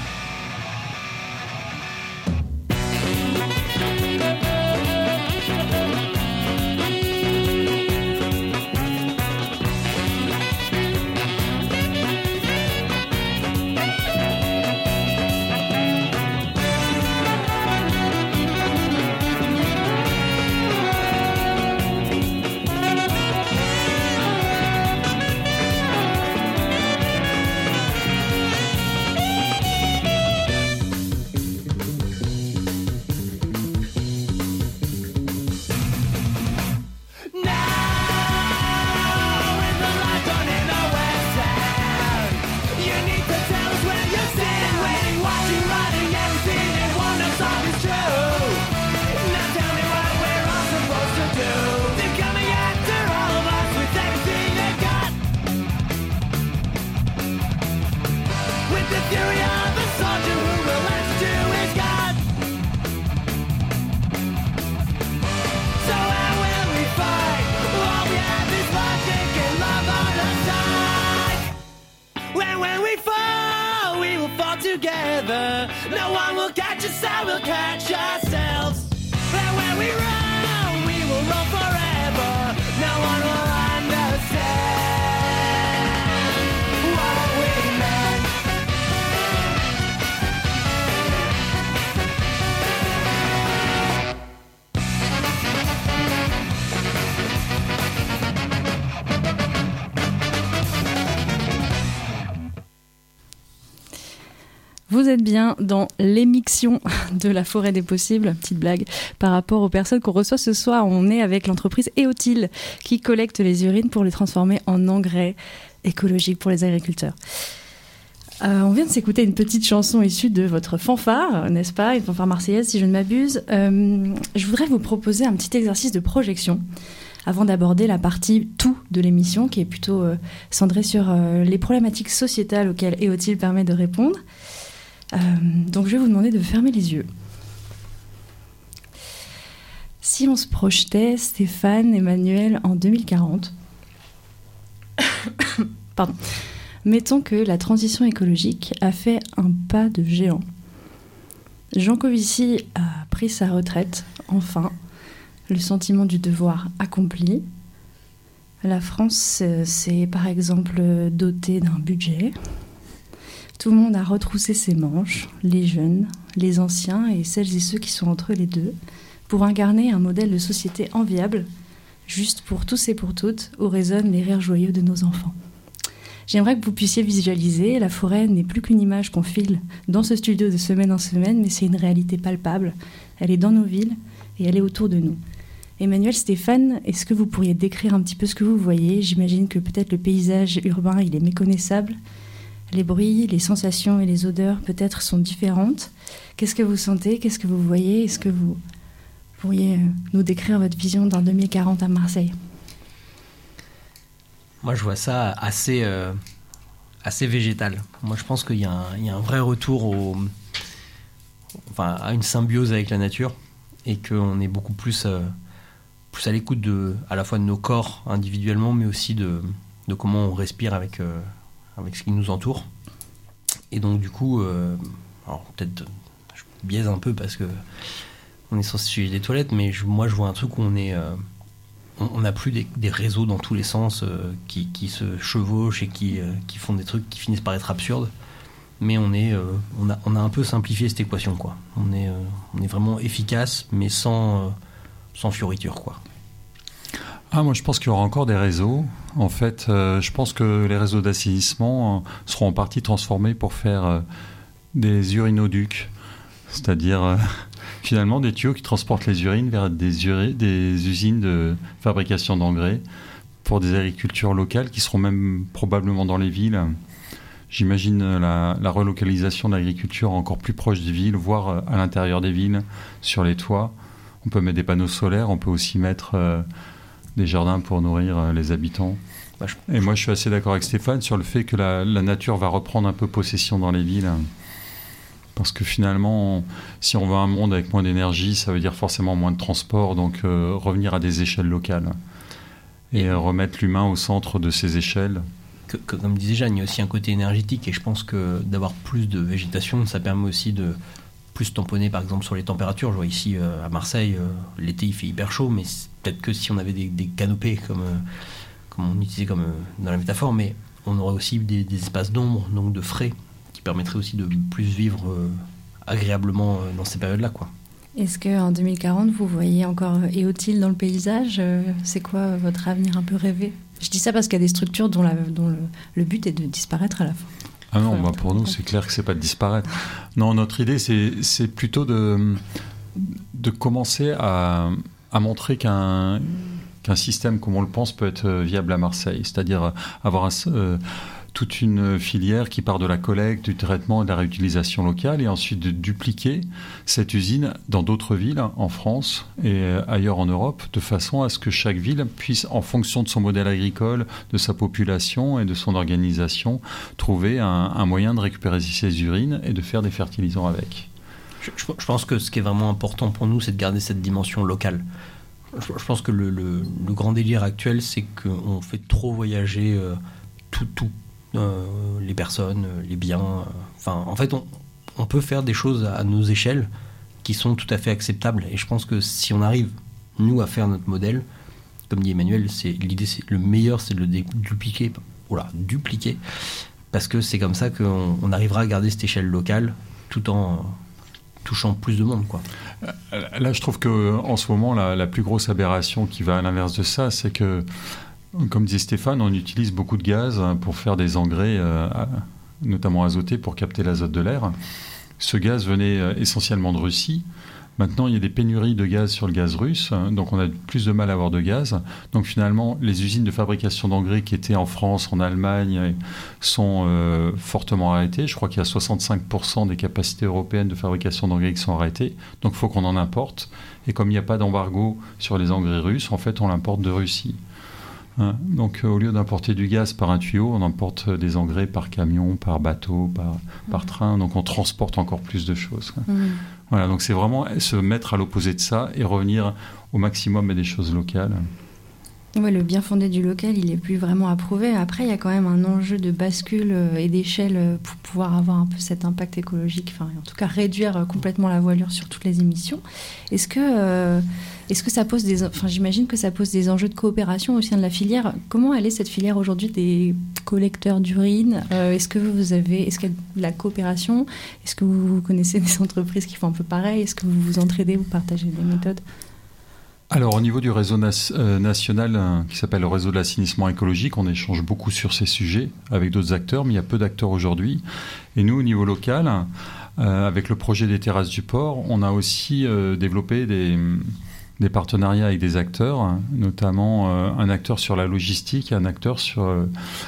Together, no one will catch us, I will catch ourselves. And when we run, we will run forever. No one will understand what we meant. Vous êtes bien dans l'émission de la forêt des possibles, petite blague, par rapport aux personnes qu'on reçoit ce soir. On est avec l'entreprise Éotile qui collecte les urines pour les transformer en engrais écologiques pour les agriculteurs. Euh, on vient de s'écouter une petite chanson issue de votre fanfare, n'est-ce pas, une fanfare marseillaise si je ne m'abuse. Euh, je voudrais vous proposer un petit exercice de projection avant d'aborder la partie tout de l'émission qui est plutôt euh, centrée sur euh, les problématiques sociétales auxquelles Éotile permet de répondre. Euh, donc je vais vous demander de fermer les yeux. Si on se projetait, Stéphane, Emmanuel, en deux mille quarante, pardon, mettons que la transition écologique a fait un pas de géant. Jean Covici a pris sa retraite, enfin, le sentiment du devoir accompli. La France s'est par exemple dotée d'un budget. Tout le monde a retroussé ses manches, les jeunes, les anciens et celles et ceux qui sont entre les deux, pour incarner un modèle de société enviable, juste pour tous et pour toutes, où résonnent les rires joyeux de nos enfants. J'aimerais que vous puissiez visualiser, la forêt n'est plus qu'une image qu'on file dans ce studio de semaine en semaine, mais c'est une réalité palpable. Elle est dans nos villes et elle est autour de nous. Emmanuel, Stéphane, est-ce que vous pourriez décrire un petit peu ce que vous voyez ? J'imagine que peut-être le paysage urbain, il est méconnaissable. Les bruits, les sensations et les odeurs peut-être sont différentes. Qu'est-ce que vous sentez ? Qu'est-ce que vous voyez ? Est-ce que vous pourriez nous décrire votre vision dans deux mille quarante à Marseille ? Moi, je vois ça assez, euh, assez végétal. Moi, je pense qu'il y a un, il y a un vrai retour au, enfin, à une symbiose avec la nature et qu'on est beaucoup plus, euh, plus à l'écoute de, à la fois de nos corps individuellement, mais aussi de, de comment on respire avec... Euh, avec ce qui nous entoure. Et donc du coup, euh, alors peut-être je biaise un peu parce que on est censé suivre les toilettes, mais je, moi je vois un truc où on est, euh, on n'a plus des, des réseaux dans tous les sens euh, qui, qui se chevauchent et qui, euh, qui font des trucs qui finissent par être absurdes. Mais on est, euh, on a, on a un peu simplifié cette équation, quoi. On est, euh, on est vraiment efficace, mais sans, euh, sans fioriture, quoi. Ah, moi, je pense qu'il y aura encore des réseaux. En fait, euh, je pense que les réseaux d'assainissement euh, seront en partie transformés pour faire euh, des urinoducs, c'est-à-dire euh, finalement des tuyaux qui transportent les urines vers des, uri- des usines de fabrication d'engrais pour des agricultures locales qui seront même probablement dans les villes. J'imagine la, la relocalisation de l'agriculture encore plus proche des villes, voire à l'intérieur des villes, sur les toits. On peut mettre des panneaux solaires, on peut aussi mettre... Euh, des jardins pour nourrir les habitants. Et moi, je suis assez d'accord avec Stéphane sur le fait que la, la nature va reprendre un peu possession dans les villes. Parce que finalement, on, si on veut un monde avec moins d'énergie, ça veut dire forcément moins de transport, donc euh, revenir à des échelles locales. Et, et remettre l'humain au centre de ces échelles. Que, que, comme disait Jeanne, il y a aussi un côté énergétique, et je pense que d'avoir plus de végétation, ça permet aussi de plus tamponner, par exemple, sur les températures. Je vois ici, euh, à Marseille, euh, l'été, il fait hyper chaud, mais peut-être que si on avait des, des canopées, comme, euh, comme on utilisait comme, euh, dans la métaphore, mais on aurait aussi des, des espaces d'ombre, donc de frais, qui permettraient aussi de plus vivre euh, agréablement euh, dans ces périodes-là, quoi. Est-ce qu'en deux mille quarante, vous voyez encore Éotile dans le paysage ? C'est quoi votre avenir un peu rêvé ? Je dis ça parce qu'il y a des structures dont, la, dont le, le but est de disparaître à la fin. Ah non, bah pour nous, c'est clair que c'est pas de disparaître. Non, notre idée, c'est, c'est plutôt de, de commencer à, à montrer qu'un, qu'un système comme on le pense peut être viable à Marseille. C'est-à-dire avoir un, euh, toute une filière qui part de la collecte, du traitement et de la réutilisation locale, et ensuite de dupliquer cette usine dans d'autres villes en France et ailleurs en Europe, de façon à ce que chaque ville puisse, en fonction de son modèle agricole, de sa population et de son organisation, trouver un, un moyen de récupérer ses urines et de faire des fertilisants avec. Je, je pense que ce qui est vraiment important pour nous, c'est de garder cette dimension locale. Je, je pense que le, le, le grand délire actuel, c'est qu'on fait trop voyager euh, tout, tout. Euh, les personnes, les biens. Euh, enfin, en fait, on, on peut faire des choses à nos échelles qui sont tout à fait acceptables. Et je pense que si on arrive, nous, à faire notre modèle, comme dit Emmanuel, c'est, l'idée, c'est, le meilleur, c'est de le dupliquer. Voilà, dupliquer. Parce que c'est comme ça qu'on on arrivera à garder cette échelle locale tout en euh, touchant plus de monde, quoi. Là, je trouve qu'en ce moment, la, la plus grosse aberration qui va à l'inverse de ça, c'est que comme disait Stéphane, on utilise beaucoup de gaz pour faire des engrais euh, notamment azoté, pour capter l'azote de l'air. Ce gaz venait euh, essentiellement de Russie. Maintenant, il y a des pénuries de gaz sur le gaz russe, donc on a plus de mal à avoir de gaz. Donc finalement, les usines de fabrication d'engrais qui étaient en France, en Allemagne, sont euh, fortement arrêtées. Je crois qu'il y a soixante-cinq pour cent des capacités européennes de fabrication d'engrais qui sont arrêtées. Donc il faut qu'on en importe. Et comme il n'y a pas d'embargo sur les engrais russes, en fait, on l'importe de Russie. Hein, donc euh, au lieu d'importer du gaz par un tuyau, on importe des engrais par camion, par bateau, par, par train. Donc on transporte encore plus de choses. Mmh. Voilà, donc c'est vraiment se mettre à l'opposé de ça et revenir au maximum à des choses locales. Ouais, le bien fondé du local, il n'est plus vraiment approuvé. Après, il y a quand même un enjeu de bascule et d'échelle pour pouvoir avoir un peu cet impact écologique, enfin, en tout cas réduire complètement la voilure sur toutes les émissions. Est-ce que, euh, est-ce que ça pose des... Enfin, j'imagine que ça pose des enjeux de coopération au sein de la filière. Comment elle est cette filière aujourd'hui des collecteurs d'urine ? euh, Est-ce que vous avez... Est-ce qu'il y a de la coopération ? Est-ce que vous connaissez des entreprises qui font un peu pareil ? Est-ce que vous vous entraidez, vous partagez des méthodes ? Alors, au niveau du réseau nas- euh, national euh, qui s'appelle le réseau de l'assainissement écologique, on échange beaucoup sur ces sujets avec d'autres acteurs, mais il y a peu d'acteurs aujourd'hui. Et nous, au niveau local, euh, avec le projet des terrasses du port, on a aussi euh, développé des, des partenariats avec des acteurs, hein, notamment euh, un acteur sur la logistique et un acteur sur euh,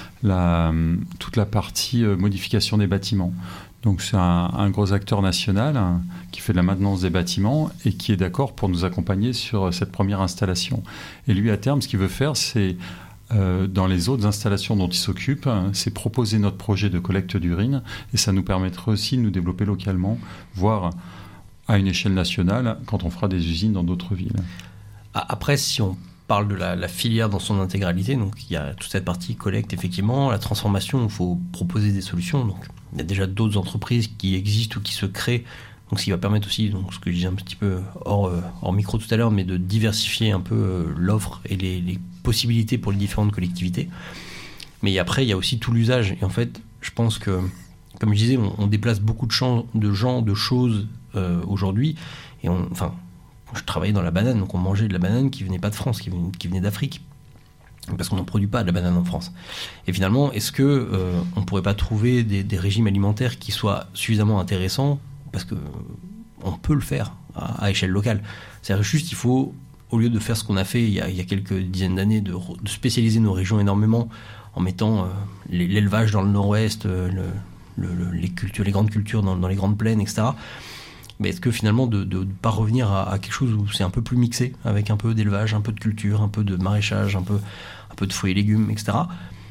la, toute la partie euh, modification des bâtiments. Donc c'est un, un gros acteur national hein, qui fait de la maintenance des bâtiments et qui est d'accord pour nous accompagner sur cette première installation. Et lui, à terme, ce qu'il veut faire, c'est, euh, dans les autres installations dont il s'occupe, hein, c'est proposer notre projet de collecte d'urine et ça nous permettra aussi de nous développer localement, voire à une échelle nationale, quand on fera des usines dans d'autres villes. Après, si on parle de la, la filière dans son intégralité, donc il y a toute cette partie collecte, effectivement, la transformation, il faut proposer des solutions, donc il y a déjà d'autres entreprises qui existent ou qui se créent, donc ce qui va permettre aussi, donc ce que je disais un petit peu hors, euh, hors micro tout à l'heure, mais de diversifier un peu euh, l'offre et les, les possibilités pour les différentes collectivités. Mais après, il y a aussi tout l'usage. Et en fait, je pense que, comme je disais, on, on déplace beaucoup de, champs, de gens, de choses euh, aujourd'hui. Et on, enfin, je travaillais dans la banane, donc on mangeait de la banane qui venait pas de France, qui venait, qui venait d'Afrique. Parce qu'on n'en produit pas de la banane en France. Et finalement, est-ce que euh, on pourrait pas trouver des, des régimes alimentaires qui soient suffisamment intéressants, parce que on peut le faire à, à échelle locale. C'est-à-dire juste, il faut, au lieu de faire ce qu'on a fait il y a, il y a quelques dizaines d'années, de, de spécialiser nos régions énormément en mettant euh, l'élevage dans le nord-ouest, euh, le, le, les cultures, les grandes cultures dans, dans les grandes plaines, et cetera. Mais est-ce que finalement de ne pas revenir à, à quelque chose où c'est un peu plus mixé, avec un peu d'élevage, un peu de culture, un peu de maraîchage, un peu, un peu de fruits et légumes, et cetera.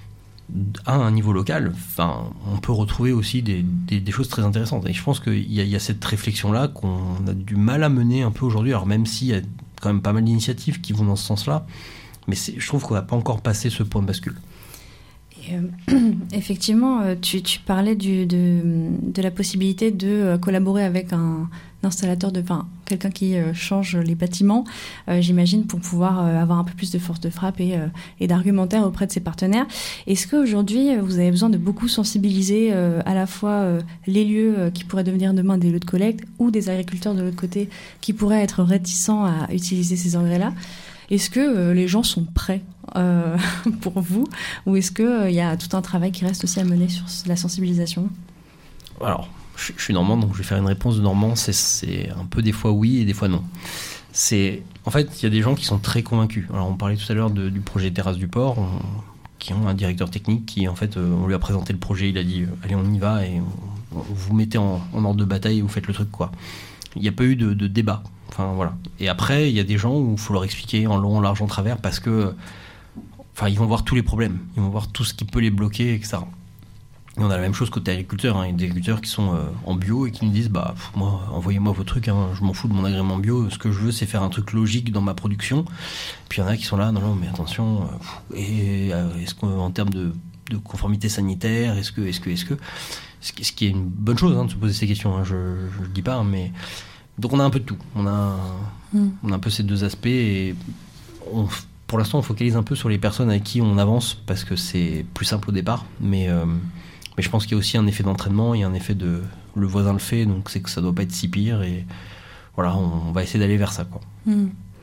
À un niveau local, enfin, on peut retrouver aussi des, des, des choses très intéressantes. Et je pense qu'il y a, il y a cette réflexion-là qu'on a du mal à mener un peu aujourd'hui. Alors même s'il y a quand même pas mal d'initiatives qui vont dans ce sens-là, mais c'est, je trouve qu'on n'a pas encore passé ce point de bascule. Et euh, effectivement, tu, tu parlais du, de, de la possibilité de collaborer avec un, un installateur, de, enfin, quelqu'un qui euh, change les bâtiments, euh, j'imagine, pour pouvoir euh, avoir un peu plus de force de frappe et, euh, et d'argumentaire auprès de ses partenaires. Est-ce qu'aujourd'hui, vous avez besoin de beaucoup sensibiliser euh, à la fois euh, les lieux euh, qui pourraient devenir demain des lieux de collecte ou des agriculteurs de l'autre côté qui pourraient être réticents à utiliser ces engrais-là ? Est-ce que euh, les gens sont prêts euh, pour vous, ou est-ce qu'il euh, y a tout un travail qui reste aussi à mener sur la sensibilisation ? Alors, je, je suis normand, donc je vais faire une réponse de normand. C'est, c'est un peu des fois oui et des fois non. C'est, en fait, il y a des gens qui sont très convaincus. Alors, on parlait tout à l'heure de, du projet Terrasse du Port, on, qui ont un directeur technique qui, en fait, euh, on lui a présenté le projet, il a dit euh, allez, on y va et on, on, vous mettez en, en ordre de bataille et vous faites le truc, quoi. Il n'y a pas eu de, de débat. Enfin, voilà. Et après, il y a des gens où il faut leur expliquer en long, en large, en travers, parce que, enfin, ils vont voir tous les problèmes, ils vont voir tout ce qui peut les bloquer, et cetera. Et on a la même chose côté agriculteur, hein. Il y a des agriculteurs qui sont euh, en bio et qui nous disent, bah, pff, moi, envoyez-moi vos trucs, hein, je m'en fous de mon agrément bio, ce que je veux, c'est faire un truc logique dans ma production. Puis il y en a qui sont là, non, non, mais attention, euh, pff, et euh, est-ce qu'en termes de, de conformité sanitaire, est-ce que, est-ce que, est-ce que, ce qui est une bonne chose, hein, de se poser ces questions, hein, je ne le dis pas, hein, mais. Donc on a un peu de tout, on a, mm. on a un peu ces deux aspects et on, pour l'instant on focalise un peu sur les personnes avec qui on avance parce que c'est plus simple au départ, mais, euh, mais je pense qu'il y a aussi un effet d'entraînement, il y a un effet de le voisin le fait, donc c'est que ça doit pas être si pire et voilà, on, on va essayer d'aller vers ça, quoi. Mm.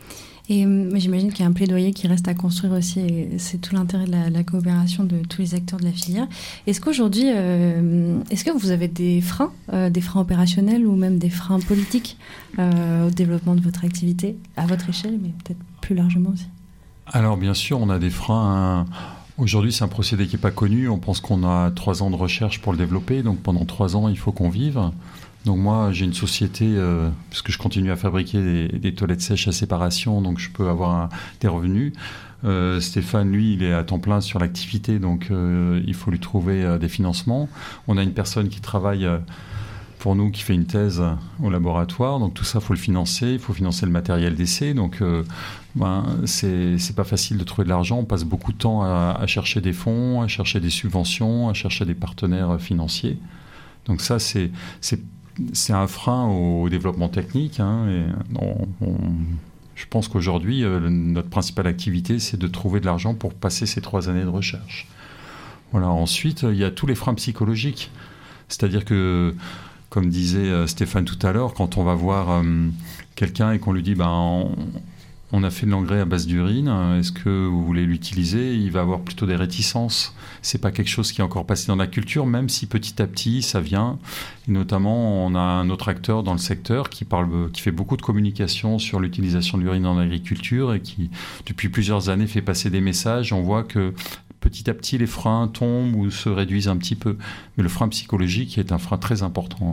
Et euh, j'imagine qu'il y a un plaidoyer qui reste à construire aussi, et c'est tout l'intérêt de la, la coopération de tous les acteurs de la filière. Est-ce qu'aujourd'hui, euh, est-ce que vous avez des freins, euh, des freins opérationnels ou même des freins politiques euh, au développement de votre activité, à votre échelle, mais peut-être plus largement aussi? Alors bien sûr, on a des freins. Aujourd'hui, c'est un procédé qui n'est pas connu. On pense qu'on a trois ans de recherche pour le développer. Donc pendant trois ans, il faut qu'on vive. Donc moi, j'ai une société, euh, parce que je continue à fabriquer des, des toilettes sèches à séparation, donc je peux avoir un, des revenus. Euh, Stéphane, lui, il est à temps plein sur l'activité, donc euh, il faut lui trouver euh, des financements. On a une personne qui travaille euh, pour nous, qui fait une thèse au laboratoire, donc tout ça, il faut le financer. Il faut financer le matériel d'essai, donc euh, ben, c'est, c'est pas facile de trouver de l'argent. On passe beaucoup de temps à, à chercher des fonds, à chercher des subventions, à chercher des partenaires financiers. Donc ça, c'est... c'est C'est un frein au développement technique. Hein, et on, on, je pense qu'aujourd'hui, euh, notre principale activité, c'est de trouver de l'argent pour passer ces trois années de recherche. Voilà. Ensuite, il y a tous les freins psychologiques. C'est-à-dire que, comme disait Stéphane tout à l'heure, quand on va voir euh, quelqu'un et qu'on lui dit ben, on, on a fait de l'engrais à base d'urine, est-ce que vous voulez l'utiliser ? Il va avoir plutôt des réticences. C'est pas quelque chose qui est encore passé dans la culture, même si petit à petit ça vient. Et notamment, on a un autre acteur dans le secteur qui parle, qui fait beaucoup de communication sur l'utilisation de l'urine en agriculture et qui, depuis plusieurs années, fait passer des messages. On voit que petit à petit, les freins tombent ou se réduisent un petit peu. Mais le frein psychologique est un frein très important.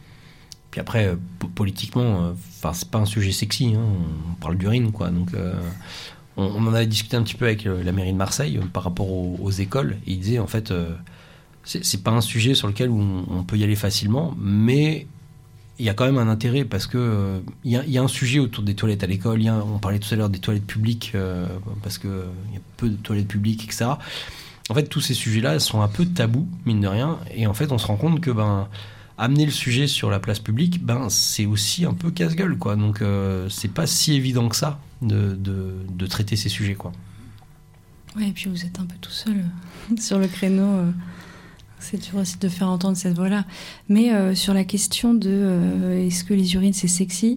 Puis après, euh, p- politiquement, enfin, euh, c'est pas un sujet sexy. Hein, on parle d'urine, quoi. Donc, euh, on, on en avait discuté un petit peu avec euh, la mairie de Marseille euh, par rapport aux, aux écoles. Et ils disaient, en fait, euh, c'est, c'est pas un sujet sur lequel on, on peut y aller facilement, mais il y a quand même un intérêt parce que euh, il y a, y a un sujet autour des toilettes à l'école. Il y a, on parlait tout à l'heure des toilettes publiques euh, parce que euh, il y a peu de toilettes publiques, et cetera. En fait, tous ces sujets-là sont un peu tabous, mine de rien. Et en fait, on se rend compte que ben amener le sujet sur la place publique, ben, c'est aussi un peu casse-gueule, quoi. Donc, euh, c'est pas si évident que ça de, de, de traiter ces sujets, quoi. Ouais, et puis vous êtes un peu tout seul euh, sur le créneau. Euh, c'est dur aussi de faire entendre cette voix-là. Mais euh, sur la question de euh, est-ce que les urines c'est sexy,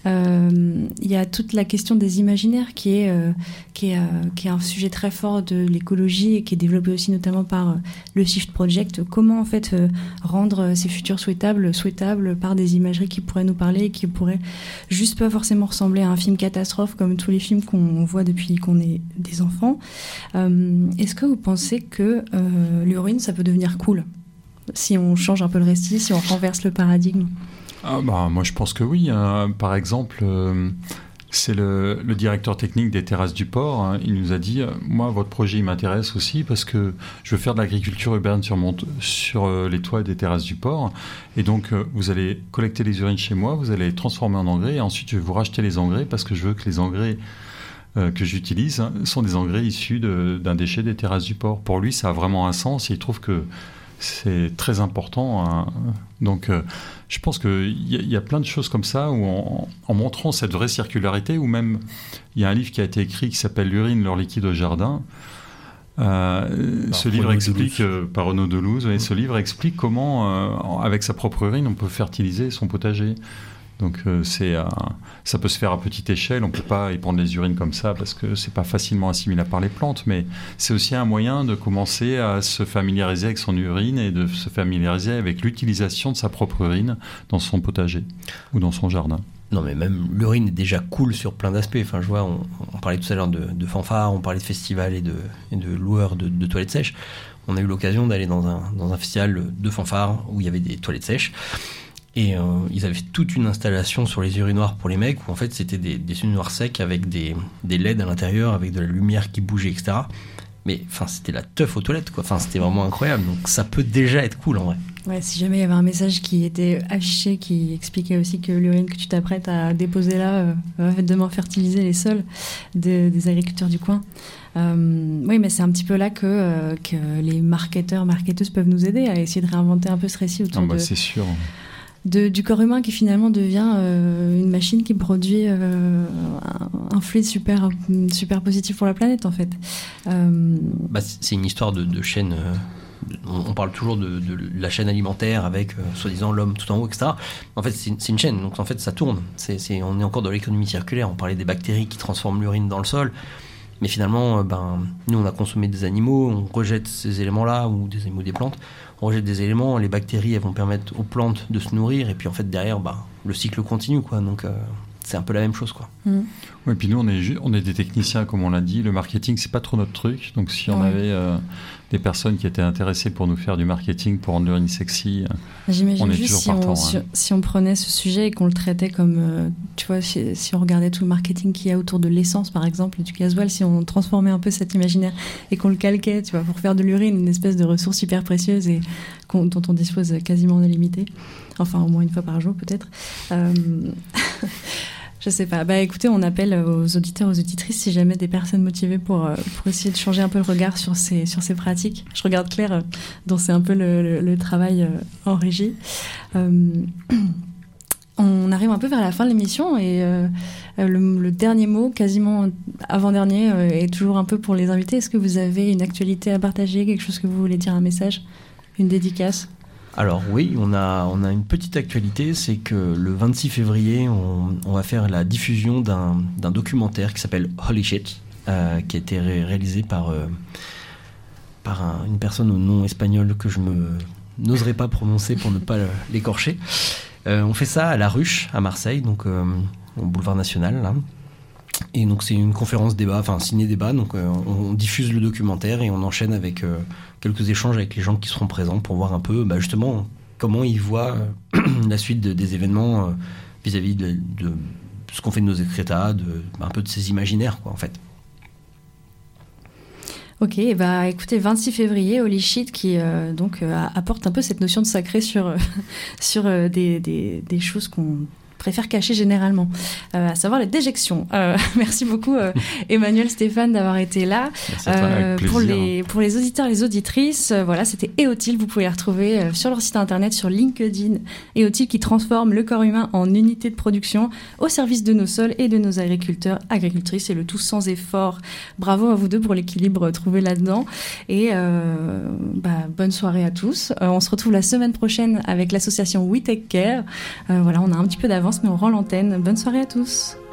euh, il y a toute la question des imaginaires qui est, euh, qui, est, euh, qui est un sujet très fort de l'écologie et qui est développé aussi notamment par euh, le Shift Project. Comment en fait euh, rendre ces futurs souhaitables souhaitables par des imageries qui pourraient nous parler et qui pourraient juste pas forcément ressembler à un film catastrophe comme tous les films qu'on voit depuis qu'on est des enfants. Euh, est-ce que vous pensez que euh, l'urine ça peut devenir cool si on change un peu le récit, si on renverse le paradigme? Ah bah, moi, je pense que oui. Hein. Par exemple, euh, c'est le, le directeur technique des terrasses du port. Hein. Il nous a dit, euh, moi, votre projet, il m'intéresse aussi parce que je veux faire de l'agriculture urbaine sur, mon, sur euh, les toits des terrasses du port. Et donc, euh, vous allez collecter les urines chez moi, vous allez les transformer en engrais et ensuite, je vais vous racheter les engrais parce que je veux que les engrais euh, que j'utilise hein, sont des engrais issus de, d'un déchet des terrasses du port. Pour lui, ça a vraiment un sens et il trouve que c'est très important. Hein. Donc, euh, je pense qu'il y, y a plein de choses comme ça où, en, en montrant cette vraie circularité, ou même, il y a un livre qui a été écrit qui s'appelle L'urine, leur liquide au jardin. Euh, ce livre Renaud explique, Delouze. euh, par Renaud Delouze, et ce livre explique comment, euh, avec sa propre urine, on peut fertiliser son potager. Donc, euh, c'est, euh, ça peut se faire à petite échelle. On ne peut pas y prendre les urines comme ça parce que ce n'est pas facilement assimilable par les plantes. Mais c'est aussi un moyen de commencer à se familiariser avec son urine et de se familiariser avec l'utilisation de sa propre urine dans son potager ou dans son jardin. Non, mais même l'urine est déjà cool sur plein d'aspects. Enfin, je vois, on, on parlait tout à l'heure de, de fanfare, on parlait de festival et de, et de loueurs de, de toilettes sèches. On a eu l'occasion d'aller dans un, dans un festival de fanfare où il y avait des toilettes sèches. Et euh, ils avaient fait toute une installation sur les urinoirs pour les mecs où en fait c'était des, des urinoirs secs avec des, des L E D à l'intérieur, avec de la lumière qui bougeait, et cetera. Mais enfin, c'était la teuf aux toilettes, quoi. Enfin, c'était vraiment incroyable. Donc ça peut déjà être cool en vrai. Ouais, si jamais il y avait un message qui était affiché qui expliquait aussi que l'urine que tu t'apprêtes à déposer là euh, va demain fertiliser les sols de, des agriculteurs du coin. Euh, oui, mais c'est un petit peu là que, euh, que les marketeurs, marketeuses peuvent nous aider à essayer de réinventer un peu ce récit autour Ah bah, de... c'est sûr. De, du corps humain qui finalement devient euh, une machine qui produit euh, un, un fluide super, super positif pour la planète en fait. Euh... Bah, c'est une histoire de, de chaîne, euh, on, on parle toujours de, de la chaîne alimentaire avec euh, soi-disant l'homme tout en haut, et cetera. En fait, c'est une, c'est une chaîne, donc en fait, ça tourne. C'est, c'est, on est encore dans l'économie circulaire. On parlait des bactéries qui transforment l'urine dans le sol. Mais finalement, euh, ben, nous, on a consommé des animaux, on rejette ces éléments-là, ou des animaux, des plantes. On rejette des éléments, les bactéries, elles vont permettre aux plantes de se nourrir. Et puis, en fait, derrière, ben, le cycle continue, quoi. Donc, euh, c'est un peu la même chose, quoi. Mmh. Oui, puis nous, on est, ju- on est des techniciens, comme on l'a dit. Le marketing, c'est pas trop notre truc. Donc, si on Ouais. avait euh, des personnes qui étaient intéressées pour nous faire du marketing, pour rendre l'urine sexy, euh, J'imagine on est juste toujours si on, partant, si, hein. si on prenait ce sujet et qu'on le traitait comme, euh, tu vois, si, si on regardait tout le marketing qu'il y a autour de l'essence, par exemple, du gasoil, si on transformait un peu cet imaginaire et qu'on le calquait, tu vois, pour faire de l'urine une espèce de ressource hyper précieuse et qu'on- dont on dispose quasiment illimité, enfin au moins une fois par jour peut-être. Euh, Je sais pas. Bah écoutez, on appelle aux auditeurs, aux auditrices si jamais des personnes motivées pour, euh, pour essayer de changer un peu le regard sur ces, sur ces pratiques. Je regarde Claire, euh, dont c'est un peu le, le, le travail euh, en régie. Euh, on arrive un peu vers la fin de l'émission et euh, le, le dernier mot, quasiment avant-dernier, euh, est toujours un peu pour les invités. Est-ce que vous avez une actualité à partager, quelque chose que vous voulez dire, un message, une dédicace ? Alors oui, on a, on a une petite actualité, c'est que le vingt-six février, on, on va faire la diffusion d'un, d'un documentaire qui s'appelle Holy Shit, euh, qui a été ré- réalisé par, euh, par un- une personne au nom espagnol que je me, n'oserais pas prononcer pour ne pas le- l'écorcher. Euh, on fait ça à La Ruche, à Marseille, donc euh, au boulevard National, là. Et donc c'est une conférence débat, enfin ciné-débat, donc euh, on, on diffuse le documentaire et on enchaîne avec euh, quelques échanges avec les gens qui seront présents pour voir un peu bah, justement comment ils voient euh, la suite de, des événements euh, vis-à-vis de, de ce qu'on fait de nos excrétas, de, un peu de ces imaginaires, quoi, en fait. Ok, bah écoutez, vingt-six février, Holy Shit, qui euh, donc euh, apporte un peu cette notion de sacré sur, euh, sur euh, des, des, des choses qu'on préfère cacher généralement, euh, à savoir les déjections. Euh, merci beaucoup euh, Emmanuel, Stéphane d'avoir été là. Merci à toi, avec plaisir. Pour les, pour les auditeurs et les auditrices, euh, voilà, c'était Eotil, vous pouvez les retrouver euh, sur leur site internet, sur LinkedIn. Eotil qui transforme le corps humain en unité de production au service de nos sols et de nos agriculteurs, agricultrices, et le tout sans effort. Bravo à vous deux pour l'équilibre trouvé là-dedans. Et euh, bah, bonne soirée à tous. Euh, on se retrouve la semaine prochaine avec l'association We Take Care. Euh, voilà, on a un petit peu d'avance, mais on rend l'antenne. Bonne soirée à tous.